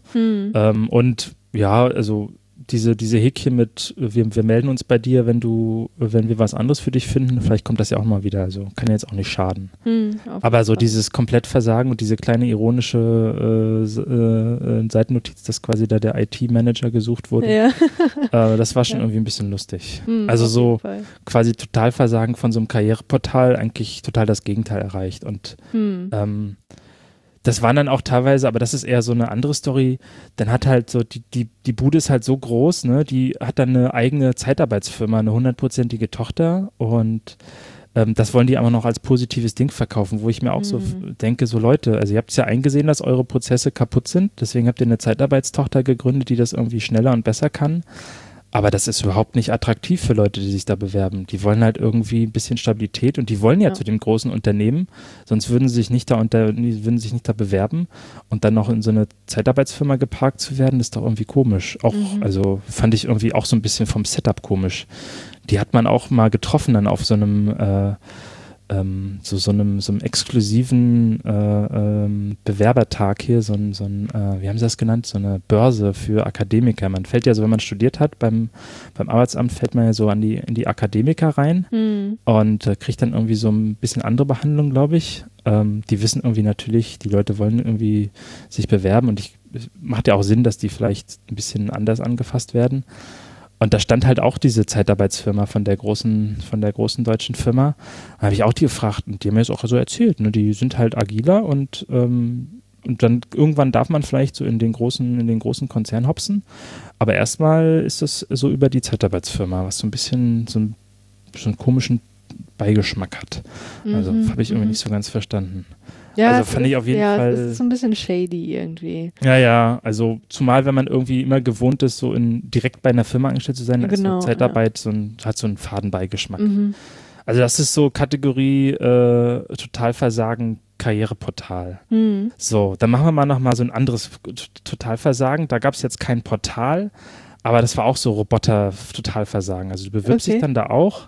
Und ja, also diese Häkchen mit, wir melden uns bei dir, wenn wir was anderes für dich finden, vielleicht kommt das ja auch mal wieder, also kann ja jetzt auch nicht schaden. Aber so dieses Komplettversagen und diese kleine ironische Seitennotiz, dass quasi da der IT-Manager gesucht wurde, das war schon irgendwie ein bisschen lustig. Also so quasi Totalversagen von so einem Karriereportal, eigentlich total das Gegenteil erreicht und das waren dann auch teilweise, aber das ist eher so eine andere Story, dann hat halt so, die Bude ist halt so groß, ne, die hat dann eine eigene Zeitarbeitsfirma, eine 100%ige Tochter und das wollen die aber noch als positives Ding verkaufen, wo ich mir auch so denke, so Leute, also ihr habt es ja eingesehen, dass eure Prozesse kaputt sind, deswegen habt ihr eine Zeitarbeitstochter gegründet, die das irgendwie schneller und besser kann. Aber das ist überhaupt nicht attraktiv für Leute, die sich da bewerben. Die wollen halt irgendwie ein bisschen Stabilität und die wollen ja zu den großen Unternehmen, sonst würden sie sich nicht da bewerben und dann noch in so eine Zeitarbeitsfirma geparkt zu werden, ist doch irgendwie komisch. Auch, also fand ich irgendwie auch so ein bisschen vom Setup komisch. Die hat man auch mal getroffen dann auf so einem so einem exklusiven Bewerbertag hier, wie haben sie das genannt, so eine Börse für Akademiker. Man fällt ja so, wenn man studiert hat, beim Arbeitsamt fällt man ja so in die Akademiker rein und kriegt dann irgendwie so ein bisschen andere Behandlung, glaube ich. Die wissen irgendwie natürlich, die Leute wollen irgendwie sich bewerben und macht ja auch Sinn, dass die vielleicht ein bisschen anders angefasst werden. Und da stand halt auch diese Zeitarbeitsfirma von der großen deutschen Firma. Da habe ich auch die gefragt und die haben mir das auch so erzählt. Ne? Die sind halt agiler und dann irgendwann darf man vielleicht so in den großen Konzern hopsen. Aber erstmal ist das so über die Zeitarbeitsfirma, was so ein bisschen so einen komischen Beigeschmack hat. Also habe ich irgendwie nicht so ganz verstanden.
Ja,
also fand ich auf jeden Fall.
Ja, es ist so ein bisschen shady irgendwie.
Ja, also zumal, wenn man irgendwie immer gewohnt ist, so direkt bei einer Firma angestellt zu sein, ist so Zeitarbeit hat so einen Fadenbeigeschmack. Also das ist so Kategorie Totalversagen, Karriereportal. So, dann machen wir mal nochmal so ein anderes Totalversagen. Da gab es jetzt kein Portal, aber das war auch so Roboter-Totalversagen. Also du bewirbst dich dann da auch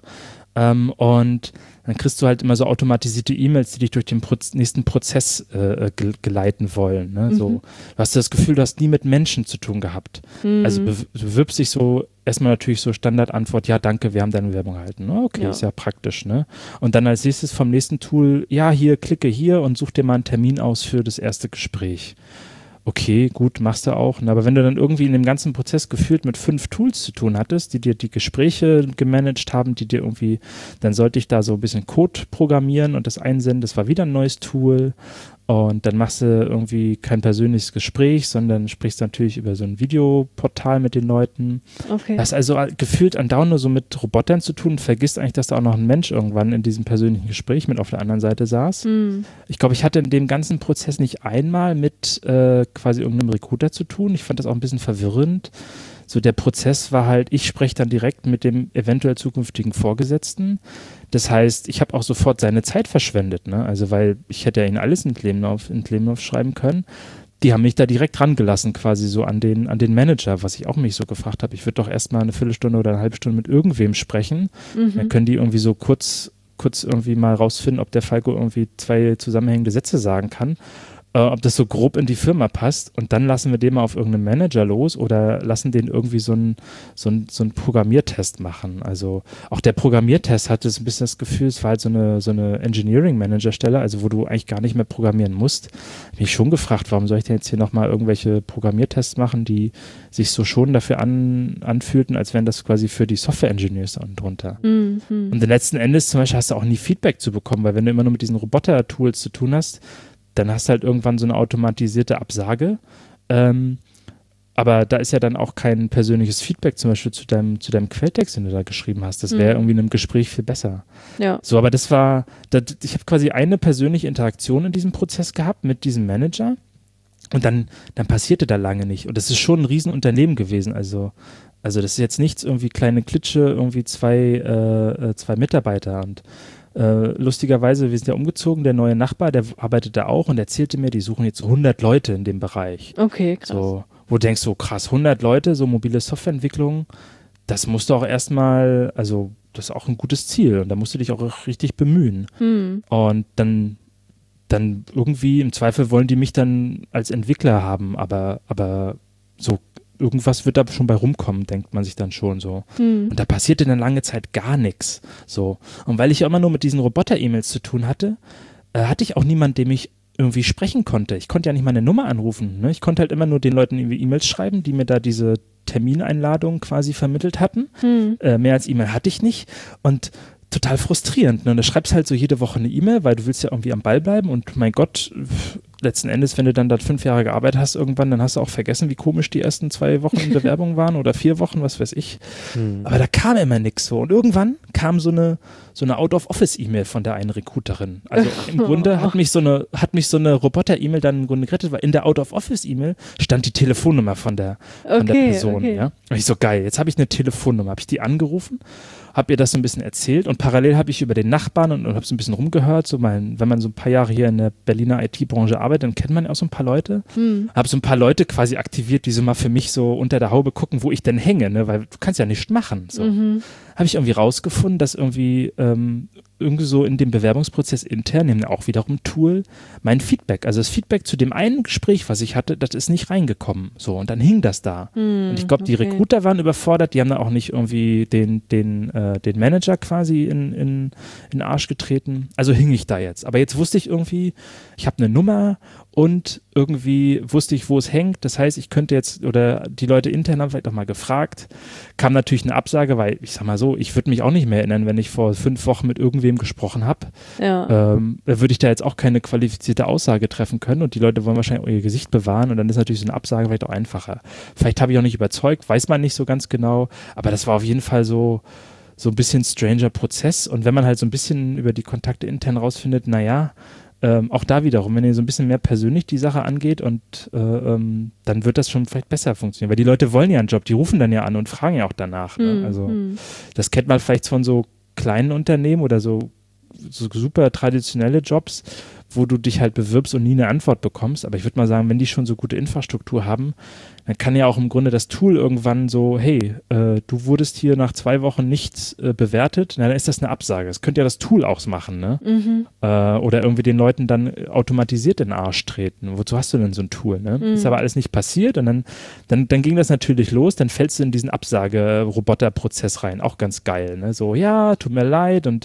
und dann kriegst du halt immer so automatisierte E-Mails, die dich durch den nächsten Prozess geleiten wollen. Ne? So, du hast das Gefühl, du hast nie mit Menschen zu tun gehabt. Also du bewirbst dich so, erstmal natürlich so Standardantwort, ja danke, wir haben deine Bewerbung erhalten. Okay, ist ja praktisch. Ne? Und dann als nächstes vom nächsten Tool, ja hier, klicke hier und such dir mal einen Termin aus für das erste Gespräch. Okay, gut, machst du auch. Aber wenn du dann irgendwie in dem ganzen Prozess gefühlt mit 5 Tools zu tun hattest, die dir die Gespräche gemanagt haben, die dir irgendwie, dann sollte ich da so ein bisschen Code programmieren und das einsenden, das war wieder ein neues Tool. Und dann machst du irgendwie kein persönliches Gespräch, sondern sprichst natürlich über so ein Videoportal mit den Leuten.
Okay.
Das ist also gefühlt andauernd nur so mit Robotern zu tun und vergisst eigentlich, dass da auch noch ein Mensch irgendwann in diesem persönlichen Gespräch mit auf der anderen Seite saß. Ich glaube, ich hatte in dem ganzen Prozess nicht einmal mit quasi irgendeinem Recruiter zu tun. Ich fand das auch ein bisschen verwirrend. So der Prozess war halt, ich spreche dann direkt mit dem eventuell zukünftigen Vorgesetzten. Das heißt, ich habe auch sofort seine Zeit verschwendet, ne? Also weil ich hätte ja ihnen alles in Lebenslauf schreiben können. Die haben mich da direkt rangelassen, quasi so an den Manager, was ich auch mich so gefragt habe. Ich würde doch erstmal eine Viertelstunde oder eine halbe Stunde mit irgendwem sprechen. Dann können die irgendwie so kurz irgendwie mal rausfinden, ob der Falco irgendwie 2 zusammenhängende Sätze sagen kann. ob das so grob in die Firma passt und dann lassen wir den mal auf irgendeinen Manager los oder lassen den irgendwie so einen Programmiertest machen. Also auch der Programmiertest hatte so ein bisschen das Gefühl, es war halt so eine Engineering-Manager-Stelle, also wo du eigentlich gar nicht mehr programmieren musst. Ich habe mich schon gefragt, warum soll ich denn jetzt hier nochmal irgendwelche Programmiertests machen, die sich so schon dafür anfühlten, als wären das quasi für die Software-Engineers da unten drunter. Und im letzten Endes zum Beispiel hast du auch nie Feedback zu bekommen, weil wenn du immer nur mit diesen Roboter-Tools zu tun hast, dann hast du halt irgendwann so eine automatisierte Absage. Aber da ist ja dann auch kein persönliches Feedback zum Beispiel zu deinem Quelltext, den du da geschrieben hast. Das wäre irgendwie in einem Gespräch viel besser.
Ja.
So, aber ich habe quasi eine persönliche Interaktion in diesem Prozess gehabt mit diesem Manager und dann passierte da lange nicht. Und das ist schon ein Riesenunternehmen gewesen. Also das ist jetzt nichts irgendwie kleine Klitsche, irgendwie zwei Mitarbeiter und lustigerweise, wir sind ja umgezogen, der neue Nachbar, der arbeitet da auch und erzählte mir, die suchen jetzt 100 Leute in dem Bereich.
Okay, krass.
So, wo du denkst, so krass, 100 Leute, so mobile Softwareentwicklung, das musst du auch erstmal, also das ist auch ein gutes Ziel und da musst du dich auch richtig bemühen. Und dann irgendwie, im Zweifel wollen die mich dann als Entwickler haben, aber so irgendwas wird da schon bei rumkommen, denkt man sich dann schon so. Und da passierte dann lange Zeit gar nichts. So. Und weil ich ja immer nur mit diesen Roboter-E-Mails zu tun hatte, hatte ich auch niemanden, dem ich irgendwie sprechen konnte. Ich konnte ja nicht meine Nummer anrufen. Ne? Ich konnte halt immer nur den Leuten irgendwie E-Mails schreiben, die mir da diese Termineinladung quasi vermittelt hatten. Mehr als E-Mail hatte ich nicht. Und total frustrierend. Ne? Und du schreibst halt so jede Woche eine E-Mail, weil du willst ja irgendwie am Ball bleiben und mein Gott, letzten Endes, wenn du dann da 5 Jahre gearbeitet hast irgendwann, dann hast du auch vergessen, wie komisch die ersten 2 Wochen in Bewerbung waren oder 4 Wochen, was weiß ich. Aber da kam immer nichts so. Und irgendwann kam so eine Out-of-Office-E-Mail von der einen Recruiterin. Also im Grunde hat mich so eine Roboter-E-Mail dann im Grunde gerettet, weil in der Out-of-Office-E-Mail stand die Telefonnummer von der Person. Okay. Ja? Und ich so, geil, jetzt habe ich eine Telefonnummer. Habe ich die angerufen, habe ihr das so ein bisschen erzählt und parallel habe ich über den Nachbarn und habe so ein bisschen rumgehört, so wenn man so ein paar Jahre hier in der Berliner IT-Branche arbeitet, dann kennt man ja auch so ein paar Leute. Habe so ein paar Leute quasi aktiviert, die so mal für mich so unter der Haube gucken, wo ich denn hänge, ne? Weil du kannst ja nichts machen. So. Habe ich irgendwie rausgefunden, dass irgendwie so in dem Bewerbungsprozess intern, nehmen auch wiederum ein Tool, mein Feedback, also das Feedback zu dem einen Gespräch, was ich hatte, das ist nicht reingekommen. So, und dann hing das da. Und ich glaube, die Recruiter waren überfordert, die haben da auch nicht irgendwie den Manager quasi in den Arsch getreten. Also hing ich da jetzt. Aber jetzt wusste ich irgendwie, ich habe eine Nummer und irgendwie wusste ich, wo es hängt. Das heißt, ich könnte jetzt, oder die Leute intern haben vielleicht auch mal gefragt, kam natürlich eine Absage, weil ich sag mal so, ich würde mich auch nicht mehr erinnern, wenn ich vor 5 Wochen mit irgendwem gesprochen habe. Ja. Würde ich da jetzt auch keine qualifizierte Aussage treffen können und die Leute wollen wahrscheinlich auch ihr Gesicht bewahren und dann ist natürlich so eine Absage vielleicht auch einfacher. Vielleicht habe ich auch nicht überzeugt, weiß man nicht so ganz genau, aber das war auf jeden Fall so ein bisschen stranger Prozess und wenn man halt so ein bisschen über die Kontakte intern rausfindet, naja, auch da wiederum, wenn ihr so ein bisschen mehr persönlich die Sache angeht und dann wird das schon vielleicht besser funktionieren, weil die Leute wollen ja einen Job, die rufen dann ja an und fragen ja auch danach. Ne? Also das kennt man vielleicht von so kleinen Unternehmen oder so super traditionelle Jobs, wo du dich halt bewirbst und nie eine Antwort bekommst, aber ich würde mal sagen, wenn die schon so gute Infrastruktur haben, dann kann ja auch im Grunde das Tool irgendwann so, hey, du wurdest hier nach 2 Wochen nicht bewertet, na, dann ist das eine Absage. Das könnte ja das Tool auch machen, ne? Oder irgendwie den Leuten dann automatisiert in den Arsch treten. Wozu hast du denn so ein Tool, ne? Ist aber alles nicht passiert und dann ging das natürlich los, dann fällst du in diesen Absage-Roboter-Prozess rein, auch ganz geil, ne? So, ja, tut mir leid und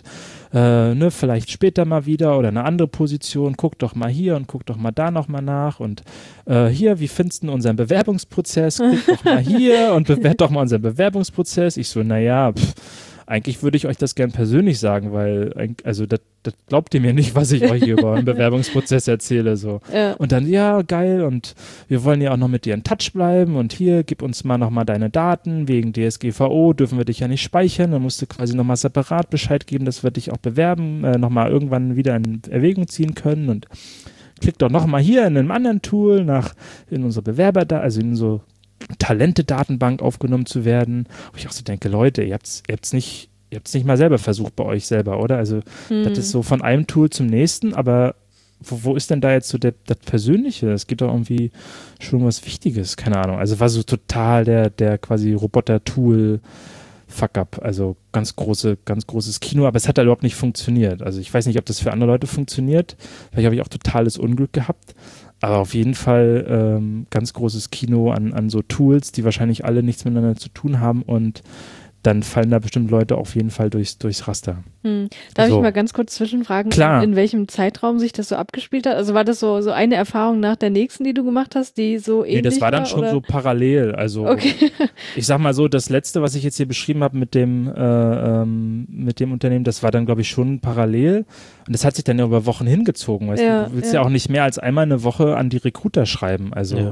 ne, vielleicht später mal wieder oder eine andere Position, guck doch mal hier und guck doch mal da nochmal nach und hier, wie findest du unseren Bewerbungsprozess? Klick doch mal hier und bewert doch mal unseren Bewerbungsprozess. Ich so, naja, eigentlich würde ich euch das gern persönlich sagen, weil, also das glaubt ihr mir nicht, was ich euch hier über einen Bewerbungsprozess erzähle. So. Ja. Und dann, ja, geil und wir wollen ja auch noch mit dir in Touch bleiben und hier, gib uns mal nochmal deine Daten, wegen DSGVO dürfen wir dich ja nicht speichern, dann musst du quasi nochmal separat Bescheid geben, dass wir dich auch bewerben, nochmal irgendwann wieder in Erwägung ziehen können und klick doch nochmal hier in einem anderen Tool in unsere also in unsere Talente-Datenbank aufgenommen zu werden. Wo ich auch so denke, Leute, ihr habt's nicht mal selber versucht bei euch selber, oder? Also das ist so von einem Tool zum nächsten, aber wo ist denn da jetzt so das Persönliche? Es gibt doch irgendwie schon was Wichtiges, keine Ahnung. Also war so total der quasi Roboter-Tool Fuck-up, also ganz großes Kino, aber es hat da überhaupt nicht funktioniert. Also ich weiß nicht, ob das für andere Leute funktioniert, vielleicht habe ich auch totales Unglück gehabt, Aber auf jeden Fall ganz großes Kino an so Tools, die wahrscheinlich alle nichts miteinander zu tun haben und dann fallen da bestimmt Leute auf jeden Fall durchs Raster.
Darf ich mal ganz kurz zwischenfragen, in welchem Zeitraum sich das so abgespielt hat? Also war das so eine Erfahrung nach der nächsten, die du gemacht hast, die so ähnlich war?
Nee, das war dann schon so parallel. Also ich sag mal so, das letzte, was ich jetzt hier beschrieben habe mit dem Unternehmen, das war dann, glaube ich, schon parallel. Und das hat sich dann ja über Wochen hingezogen. Weißt du willst ja auch nicht mehr als einmal eine Woche an die Recruiter schreiben. Also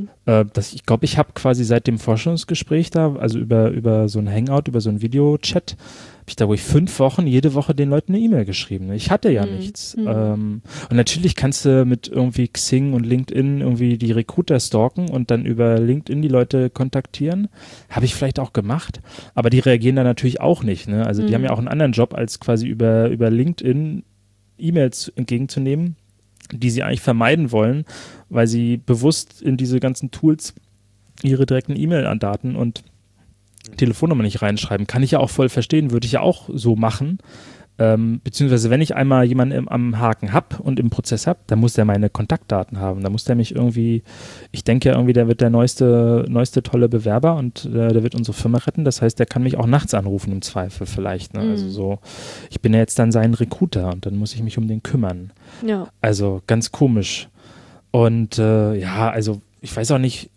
ich glaube, ich habe quasi seit dem Forschungsgespräch da, also über so ein Hangout, über so ein Videochat, habe ich da ruhig 5 Wochen jede Woche den Leuten eine E-Mail geschrieben. Ich hatte ja nichts. Und natürlich kannst du mit irgendwie Xing und LinkedIn irgendwie die Recruiter stalken und dann über LinkedIn die Leute kontaktieren. Habe ich vielleicht auch gemacht, aber die reagieren da natürlich auch nicht. Ne? Also die haben ja auch einen anderen Job, als quasi über LinkedIn E-Mails entgegenzunehmen, die sie eigentlich vermeiden wollen, weil sie bewusst in diese ganzen Tools ihre direkten E-Mail-Daten und Telefonnummer nicht reinschreiben. Kann ich ja auch voll verstehen, würde ich ja auch so machen. Beziehungsweise wenn ich einmal jemanden am Haken habe und im Prozess habe, dann muss der meine Kontaktdaten haben. Da muss der mich irgendwie, ich denke ja irgendwie, der wird der neueste tolle Bewerber und der wird unsere Firma retten. Das heißt, der kann mich auch nachts anrufen im Zweifel vielleicht. Ne? Also so, ich bin ja jetzt dann sein Recruiter und dann muss ich mich um den kümmern. Ja. Also ganz komisch. Und also ich weiß auch nicht,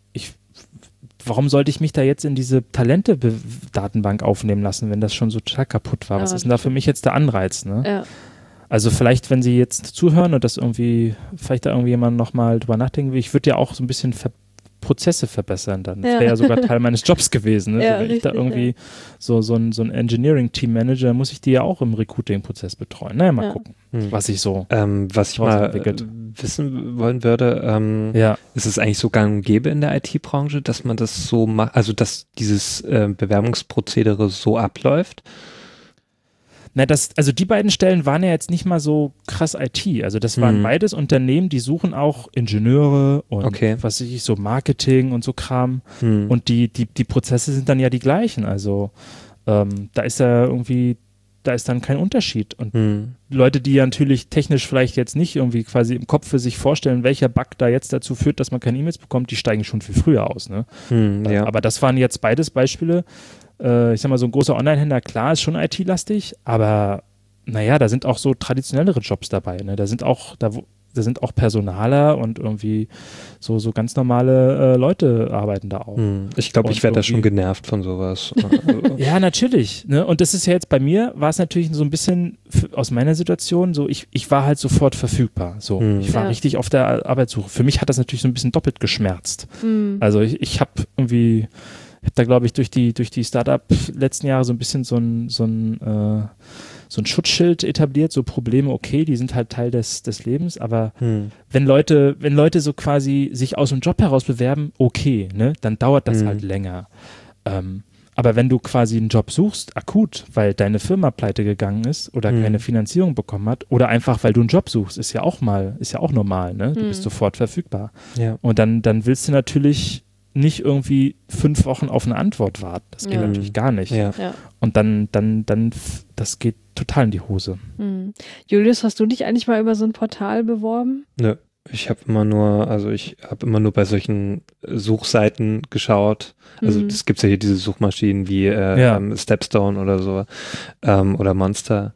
warum sollte ich mich da jetzt in diese Talente-Datenbank aufnehmen lassen, wenn das schon so total kaputt war? Was ist denn da für mich jetzt der Anreiz? Ne? Ja. Also vielleicht, wenn Sie jetzt zuhören und das irgendwie, vielleicht da irgendwie jemand nochmal drüber nachdenken will, ich würde ja auch so ein bisschen Prozesse verbessern dann. Das wäre ja sogar Teil meines Jobs gewesen. Ne? Ja, wenn ich da irgendwie so ein Engineering-Team-Manager, muss ich die ja auch im Recruiting-Prozess betreuen. Naja, mal gucken, was ich so
was ich mal wissen wollen würde, ist es eigentlich so gang und gäbe in der IT-Branche, dass man das so macht, also dass dieses Bewerbungsprozedere so abläuft?
Na, also die beiden Stellen waren ja jetzt nicht mal so krass IT. Also das waren beides Unternehmen, die suchen auch Ingenieure und was weiß ich, so Marketing und so Kram. Und die Prozesse sind dann ja die gleichen. Also da ist dann kein Unterschied. Und Leute, die ja natürlich technisch vielleicht jetzt nicht irgendwie quasi im Kopf für sich vorstellen, welcher Bug da jetzt dazu führt, dass man keine E-Mails bekommt, die steigen schon viel früher aus. Ne? Aber das waren jetzt beides Beispiele. Ich sag mal, so ein großer Online-Händler, klar, ist schon IT-lastig, aber naja, da sind auch so traditionellere Jobs dabei. Ne? Da sind auch Personaler und irgendwie so ganz normale Leute arbeiten da auch.
Ich glaube, ich werde da schon genervt von sowas.
Ja, natürlich. Ne? Und das ist ja jetzt bei mir, war es natürlich so ein bisschen aus meiner Situation so, ich war halt sofort verfügbar. So, ich war richtig auf der Arbeitssuche. Für mich hat das natürlich so ein bisschen doppelt geschmerzt. Also ich habe da, glaube ich, durch die Startup letzten Jahre so ein bisschen so ein Schutzschild etabliert, so Probleme, okay, die sind halt Teil des Lebens, aber wenn Leute so quasi sich aus dem Job heraus bewerben, okay, ne, dann dauert das halt länger. Aber wenn du quasi einen Job suchst, akut, weil deine Firma pleite gegangen ist oder keine Finanzierung bekommen hat oder einfach, weil du einen Job suchst, ist ja auch normal, ne? Du bist sofort verfügbar. Ja. Und dann willst du natürlich nicht irgendwie 5 Wochen auf eine Antwort warten. Das geht natürlich gar nicht. Ja. Und dann, das geht total in die Hose.
Julius, hast du dich eigentlich mal über so ein Portal beworben?
Nö. Ich habe immer nur bei solchen Suchseiten geschaut. Also es gibt ja hier diese Suchmaschinen wie Stepstone oder so oder Monster.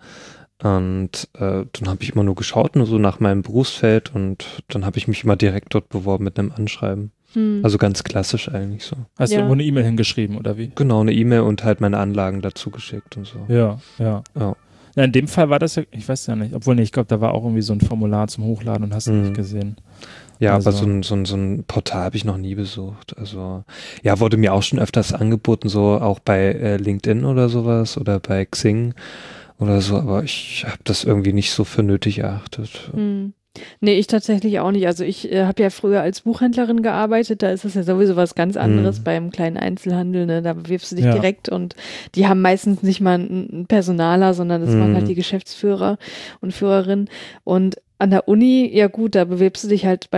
Und dann habe ich immer nur geschaut, nur so nach meinem Berufsfeld und dann habe ich mich immer direkt dort beworben mit einem Anschreiben. Also ganz klassisch eigentlich so.
Hast du irgendwo eine E-Mail hingeschrieben oder wie?
Genau, eine E-Mail und halt meine Anlagen dazu geschickt und so.
Ja. Ja, in dem Fall war das ja, ich weiß ja nicht, obwohl ich glaube, da war auch irgendwie so ein Formular zum Hochladen und hast du nicht gesehen.
Ja, also. Aber so ein Portal habe ich noch nie besucht. Also ja, wurde mir auch schon öfters angeboten, so auch bei LinkedIn oder sowas oder bei Xing oder so, aber ich habe das irgendwie nicht so für nötig erachtet.
Nee, ich tatsächlich auch nicht. Also ich habe ja früher als Buchhändlerin gearbeitet, da ist es ja sowieso was ganz anderes beim kleinen Einzelhandel, ne? Da bewirbst du dich direkt und die haben meistens nicht mal einen Personaler, sondern das machen halt die Geschäftsführer und Führerinnen. Und an der Uni, ja gut, da bewirbst du dich halt bei der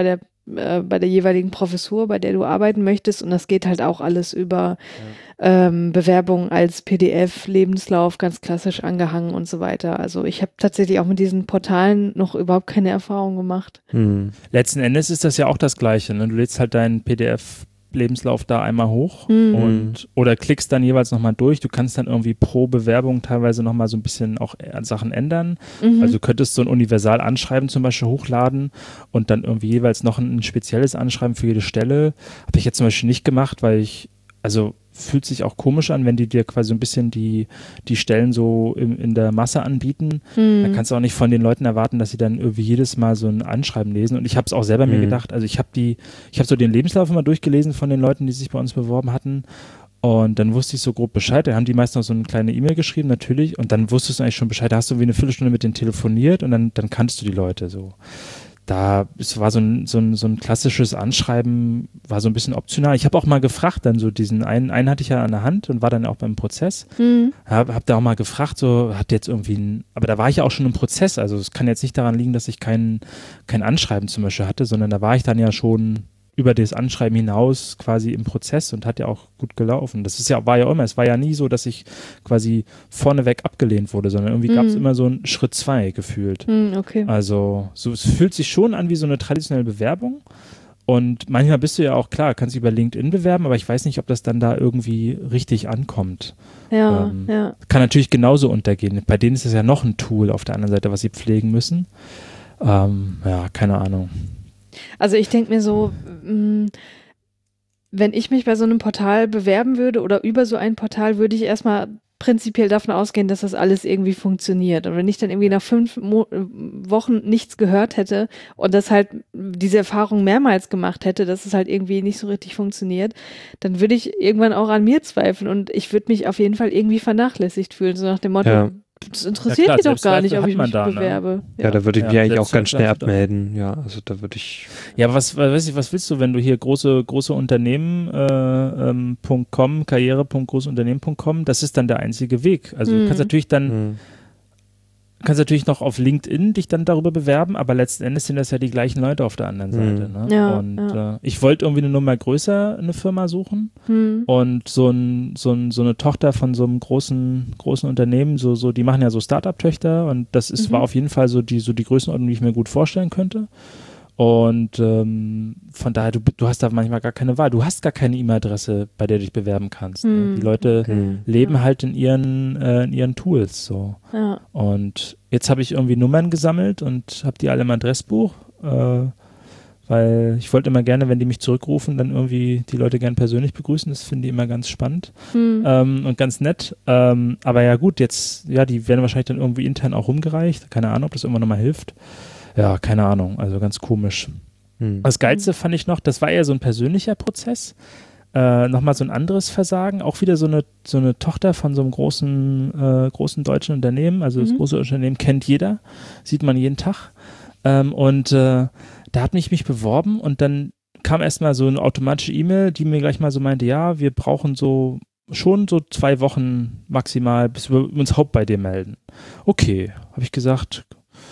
bei der jeweiligen Professur, bei der du arbeiten möchtest. Und das geht halt auch alles über Bewerbung als PDF, Lebenslauf, ganz klassisch angehangen und so weiter. Also ich habe tatsächlich auch mit diesen Portalen noch überhaupt keine Erfahrung gemacht.
Letzten Endes ist das ja auch das Gleiche. Ne? Du lädst halt deinen PDF-Lebenslauf da einmal hoch oder klickst dann jeweils nochmal durch. Du kannst dann irgendwie pro Bewerbung teilweise nochmal so ein bisschen auch Sachen ändern. Also du könntest so ein Universal-Anschreiben zum Beispiel hochladen und dann irgendwie jeweils noch ein spezielles Anschreiben für jede Stelle. Habe ich jetzt zum Beispiel nicht gemacht, weil fühlt sich auch komisch an, wenn die dir quasi so ein bisschen die Stellen so in der Masse anbieten. Dann kannst du auch nicht von den Leuten erwarten, dass sie dann irgendwie jedes Mal so ein Anschreiben lesen. Und ich habe es auch selber mir gedacht, also ich habe so den Lebenslauf immer durchgelesen von den Leuten, die sich bei uns beworben hatten. Und dann wusste ich so grob Bescheid. Dann haben die meist noch so eine kleine E-Mail geschrieben, natürlich. Und dann wusstest du eigentlich schon Bescheid. Da hast du irgendwie eine Viertelstunde mit denen telefoniert und dann kanntest du die Leute so. Es war so ein klassisches Anschreiben, war so ein bisschen optional. Ich habe auch mal gefragt, dann so diesen einen hatte ich ja an der Hand und war dann auch beim Prozess. Hab da auch mal gefragt, so hat jetzt irgendwie aber da war ich ja auch schon im Prozess, also es kann jetzt nicht daran liegen, dass ich kein Anschreiben zum Beispiel hatte, sondern da war ich dann ja schon über das Anschreiben hinaus quasi im Prozess und hat ja auch gut gelaufen. Es war ja nie so, dass ich quasi vorneweg abgelehnt wurde, sondern irgendwie gab es immer so einen Schritt 2 gefühlt.
Okay.
Also es fühlt sich schon an wie so eine traditionelle Bewerbung und manchmal bist du ja auch, klar, kannst dich über LinkedIn bewerben, aber ich weiß nicht, ob das dann da irgendwie richtig ankommt.
Ja.
Kann natürlich genauso untergehen. Bei denen ist es ja noch ein Tool auf der anderen Seite, was sie pflegen müssen. Keine Ahnung.
Also ich denke mir so, wenn ich mich bei so einem Portal bewerben würde oder über so ein Portal, würde ich erstmal prinzipiell davon ausgehen, dass das alles irgendwie funktioniert. Und wenn ich dann irgendwie nach 5 Wochen nichts gehört hätte und das halt diese Erfahrung mehrmals gemacht hätte, dass es halt irgendwie nicht so richtig funktioniert, dann würde ich irgendwann auch an mir zweifeln und ich würde mich auf jeden Fall irgendwie vernachlässigt fühlen, so nach dem Motto, das interessiert die doch gar nicht, ob ich mich bewerbe.
Ja, da würde ich mich eigentlich auch ganz schnell abmelden. Ja, also da würde ich.
Ja, aber was willst du, wenn du hier große Unternehmen.com, karriere.großeunternehmen.com, das ist dann der einzige Weg. Also du kannst natürlich dann noch auf LinkedIn dich dann darüber bewerben, aber letzten Endes sind das ja die gleichen Leute auf der anderen Seite. Ne?
Ja,
ich wollte irgendwie eine Nummer größer eine Firma suchen und so eine Tochter von so einem großen Unternehmen, so die machen ja so Startup-Töchter und das war auf jeden Fall so die Größenordnung, die ich mir gut vorstellen könnte. Und von daher, du hast da manchmal gar keine Wahl. Du hast gar keine E-Mail-Adresse, bei der du dich bewerben kannst. Die Leute leben halt in ihren Tools. So.
Ja.
Und jetzt habe ich irgendwie Nummern gesammelt und habe die alle im Adressbuch, weil ich wollte immer gerne, wenn die mich zurückrufen, dann irgendwie die Leute gern persönlich begrüßen. Das finde ich immer ganz spannend und ganz nett. Aber ja gut, jetzt, die werden wahrscheinlich dann irgendwie intern auch rumgereicht. Keine Ahnung, ob das irgendwann nochmal hilft. Ja, keine Ahnung, also ganz komisch. Das Geilste fand ich noch, das war eher so ein persönlicher Prozess, nochmal so ein anderes Versagen, auch wieder so eine Tochter von so einem großen deutschen Unternehmen, also das große Unternehmen kennt jeder, sieht man jeden Tag und da hat mich beworben und dann kam erstmal so eine automatische E-Mail, die mir gleich mal so meinte, ja, wir brauchen schon so 2 Wochen maximal, bis wir uns überhaupt bei dir melden. Okay, habe ich gesagt,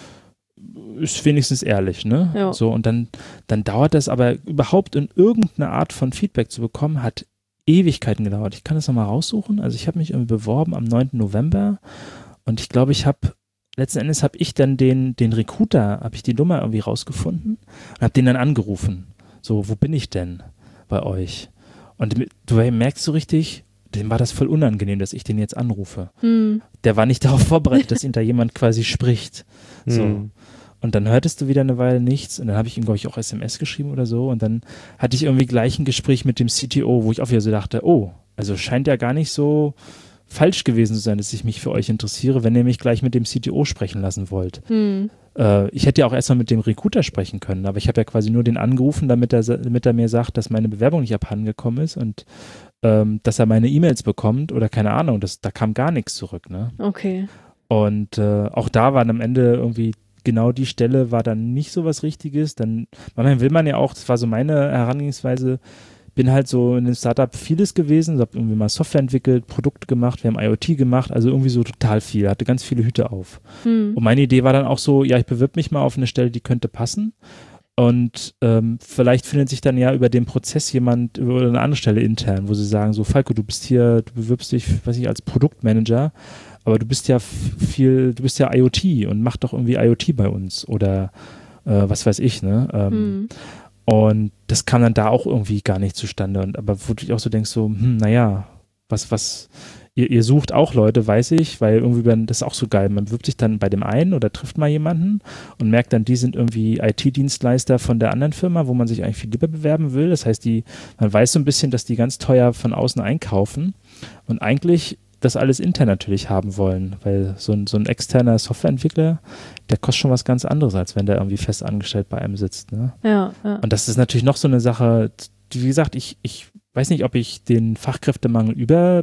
ist wenigstens ehrlich, ne?
Ja.
So, und dann dauert das aber überhaupt in irgendeine Art von Feedback zu bekommen, hat Ewigkeiten gedauert. Ich kann das nochmal raussuchen. Also ich habe mich irgendwie beworben am 9. November und ich glaube, letzten Endes habe ich dann den Recruiter, habe ich die Nummer irgendwie rausgefunden und habe den dann angerufen. So, wo bin ich denn bei euch? Und du merkst so richtig, dem war das voll unangenehm, dass ich den jetzt anrufe. Der war nicht darauf vorbereitet, dass ihn da jemand quasi spricht. So. Und dann hörtest du wieder eine Weile nichts und dann habe ich ihm, glaube ich, auch SMS geschrieben oder so und dann hatte ich irgendwie gleich ein Gespräch mit dem CTO, wo ich auch wieder so dachte, also scheint ja gar nicht so falsch gewesen zu sein, dass ich mich für euch interessiere, wenn ihr mich gleich mit dem CTO sprechen lassen wollt. Ich hätte ja auch erstmal mit dem Recruiter sprechen können, aber ich habe ja quasi nur den angerufen, damit er mir sagt, dass meine Bewerbung nicht abhandengekommen ist und dass er meine E-Mails bekommt oder keine Ahnung, da kam gar nichts zurück. Ne?
Okay.
Und auch da waren am Ende irgendwie genau die Stelle war dann nicht so was Richtiges. Dann manchmal will man ja auch, das war so meine Herangehensweise, bin halt so in einem Startup vieles gewesen, habe irgendwie mal Software entwickelt, Produkte gemacht, wir haben IoT gemacht, also irgendwie so total viel, hatte ganz viele Hüte auf. Und meine Idee war dann auch so, ja, ich bewirb mich mal auf eine Stelle, die könnte passen. Und vielleicht findet sich dann ja über den Prozess jemand oder eine andere Stelle intern, wo sie sagen, so Falco, du bewirbst dich, weiß ich, als Produktmanager, aber du bist ja IoT und mach doch irgendwie IoT bei uns oder was weiß ich, ne? Und das kam dann da auch irgendwie gar nicht zustande. Aber wo du dich auch so denkst, so, naja, was ihr sucht auch Leute, weiß ich, weil irgendwie das ist auch so geil. Man bewirbt sich dann bei dem einen oder trifft mal jemanden und merkt dann, die sind irgendwie IT-Dienstleister von der anderen Firma, wo man sich eigentlich viel lieber bewerben will. Das heißt, man weiß so ein bisschen, dass die ganz teuer von außen einkaufen und eigentlich das alles intern natürlich haben wollen, weil so ein externer Softwareentwickler, der kostet schon was ganz anderes, als wenn der irgendwie fest angestellt bei einem sitzt. Ne?
Ja.
Und das ist natürlich noch so eine Sache, wie gesagt, ich weiß nicht, ob ich den Fachkräftemangel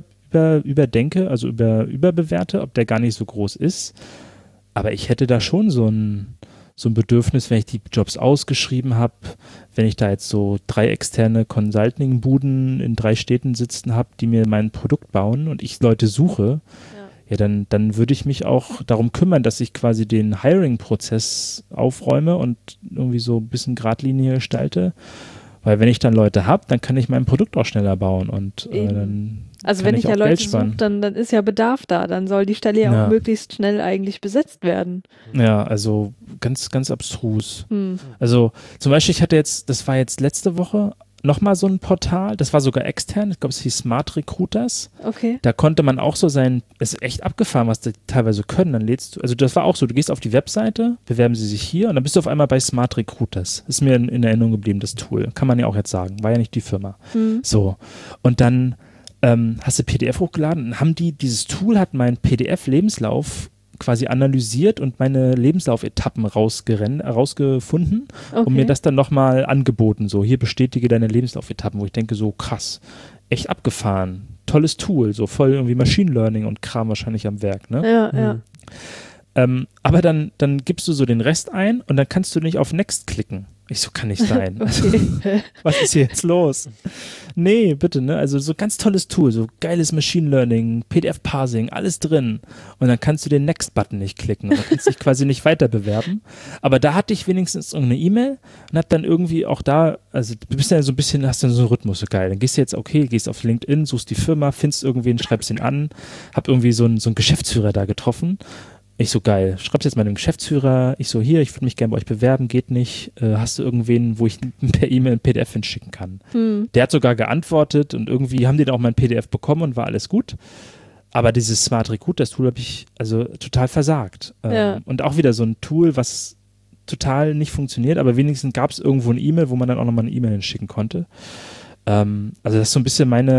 überdenke, also überbewerte, ob der gar nicht so groß ist. Aber ich hätte da schon so ein Bedürfnis, wenn ich die Jobs ausgeschrieben habe, wenn ich da jetzt so 3 externe Consulting-Buden in 3 Städten sitzen habe, die mir mein Produkt bauen und ich Leute suche, ja dann würde ich mich auch darum kümmern, dass ich quasi den Hiring-Prozess aufräume und irgendwie so ein bisschen Gradlinie gestalte. Weil wenn ich dann Leute habe, dann kann ich mein Produkt auch schneller bauen und dann
also wenn ich ja Leute suche, dann ist ja Bedarf da, dann soll die Stelle ja auch möglichst schnell eigentlich besetzt werden.
Ja, also ganz, ganz abstrus. Also zum Beispiel, das war jetzt letzte Woche nochmal so ein Portal, das war sogar extern, ich glaube es hieß Smart Recruiters.
Okay.
Da konnte man auch so es ist echt abgefahren, was die teilweise können, dann lädst du, also das war auch so, du gehst auf die Webseite, bewerben sie sich hier und dann bist du auf einmal bei Smart Recruiters. Ist mir in Erinnerung geblieben, das Tool, kann man ja auch jetzt sagen, war ja nicht die Firma. So, und dann hast du PDF hochgeladen und haben dieses Tool hat meinen PDF-Lebenslauf quasi analysiert und meine Lebenslaufetappen rausgefunden und mir das dann nochmal angeboten, so hier bestätige deine Lebenslaufetappen, wo ich denke so krass, echt abgefahren, tolles Tool, so voll irgendwie Machine Learning und Kram wahrscheinlich am Werk, ne?
Ja.
Aber dann gibst du so den Rest ein und dann kannst du nicht auf Next klicken. Ich so, kann nicht sein.
Okay.
Was ist hier jetzt los? Nee, bitte, ne? Also so ganz tolles Tool, so geiles Machine Learning, PDF-Parsing, alles drin. Und dann kannst du den Next-Button nicht klicken. Und dann kannst du dich quasi nicht weiter bewerben. Aber da hatte ich wenigstens irgendeine E-Mail und hab dann irgendwie auch da, also du bist ja so ein bisschen, hast dann so einen Rhythmus, so geil. Dann gehst du jetzt, gehst auf LinkedIn, suchst die Firma, findest irgendwen, schreibst ihn an, hab irgendwie so einen Geschäftsführer da getroffen. Ich so, geil, schreib's jetzt mal dem Geschäftsführer. Ich so, hier, ich würde mich gerne bei euch bewerben, geht nicht. Hast du irgendwen, wo ich per E-Mail ein PDF hinschicken kann? Der hat sogar geantwortet und irgendwie haben die dann auch mein PDF bekommen und war alles gut. Aber dieses Smart Recruit, das Tool habe ich also total versagt. Und auch wieder so ein Tool, was total nicht funktioniert, aber wenigstens gab es irgendwo eine E-Mail, wo man dann auch nochmal eine E-Mail hinschicken konnte. Also das ist so ein bisschen mein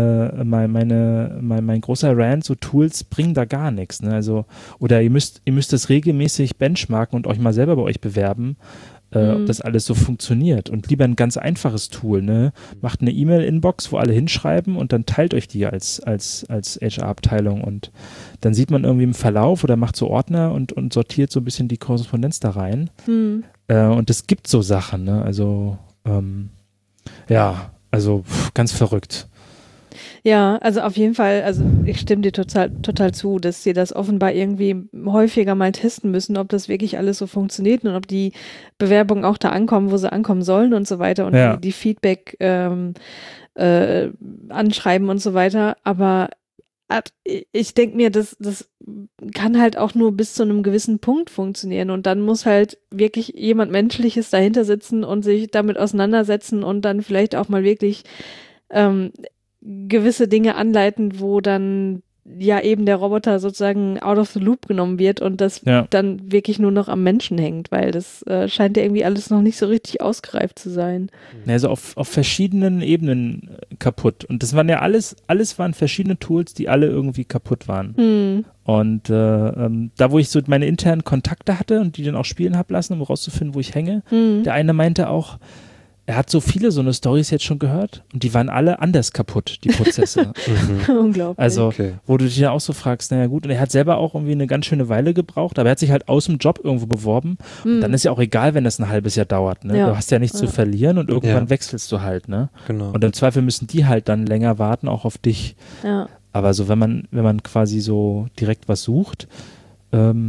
großer Rant, so Tools bringen da gar nichts, ne? Also, oder ihr müsst das regelmäßig benchmarken und euch mal selber bei euch bewerben, ob das alles so funktioniert. Und lieber ein ganz einfaches Tool, ne? Macht eine E-Mail-Inbox, wo alle hinschreiben und dann teilt euch die als HR-Abteilung und dann sieht man irgendwie im Verlauf oder macht so Ordner und sortiert so ein bisschen die Korrespondenz da rein. Und es gibt so Sachen, ne? Also also ganz verrückt.
Ja, also auf jeden Fall, also ich stimme dir total zu, dass sie das offenbar irgendwie häufiger mal testen müssen, ob das wirklich alles so funktioniert und ob die Bewerbungen auch da ankommen, wo sie ankommen sollen und so weiter und die Feedback anschreiben und so weiter. Aber ich denke mir, das kann halt auch nur bis zu einem gewissen Punkt funktionieren und dann muss halt wirklich jemand Menschliches dahinter sitzen und sich damit auseinandersetzen und dann vielleicht auch mal wirklich gewisse Dinge anleiten, wo dann ja eben der Roboter sozusagen out of the loop genommen wird und das dann wirklich nur noch am Menschen hängt, weil das scheint ja irgendwie alles noch nicht so richtig ausgereift zu sein.
Also auf verschiedenen Ebenen kaputt. Und das waren ja alles waren verschiedene Tools, die alle irgendwie kaputt waren. Und da, wo ich so meine internen Kontakte hatte und die dann auch spielen habe lassen, um rauszufinden, wo ich hänge, der eine meinte auch, er hat so viele so eine Storys jetzt schon gehört und die waren alle anders kaputt, die Prozesse.
Unglaublich.
Also, wo du dich ja auch so fragst, naja gut, und er hat selber auch irgendwie eine ganz schöne Weile gebraucht, aber er hat sich halt aus dem Job irgendwo beworben. Und dann ist ja auch egal, wenn das ein halbes Jahr dauert. Ne? Du hast ja nichts zu verlieren und irgendwann wechselst du halt. Ne?
Genau.
Und im Zweifel müssen die halt dann länger warten, auch auf dich.
Ja.
Aber so, wenn man quasi so direkt was sucht,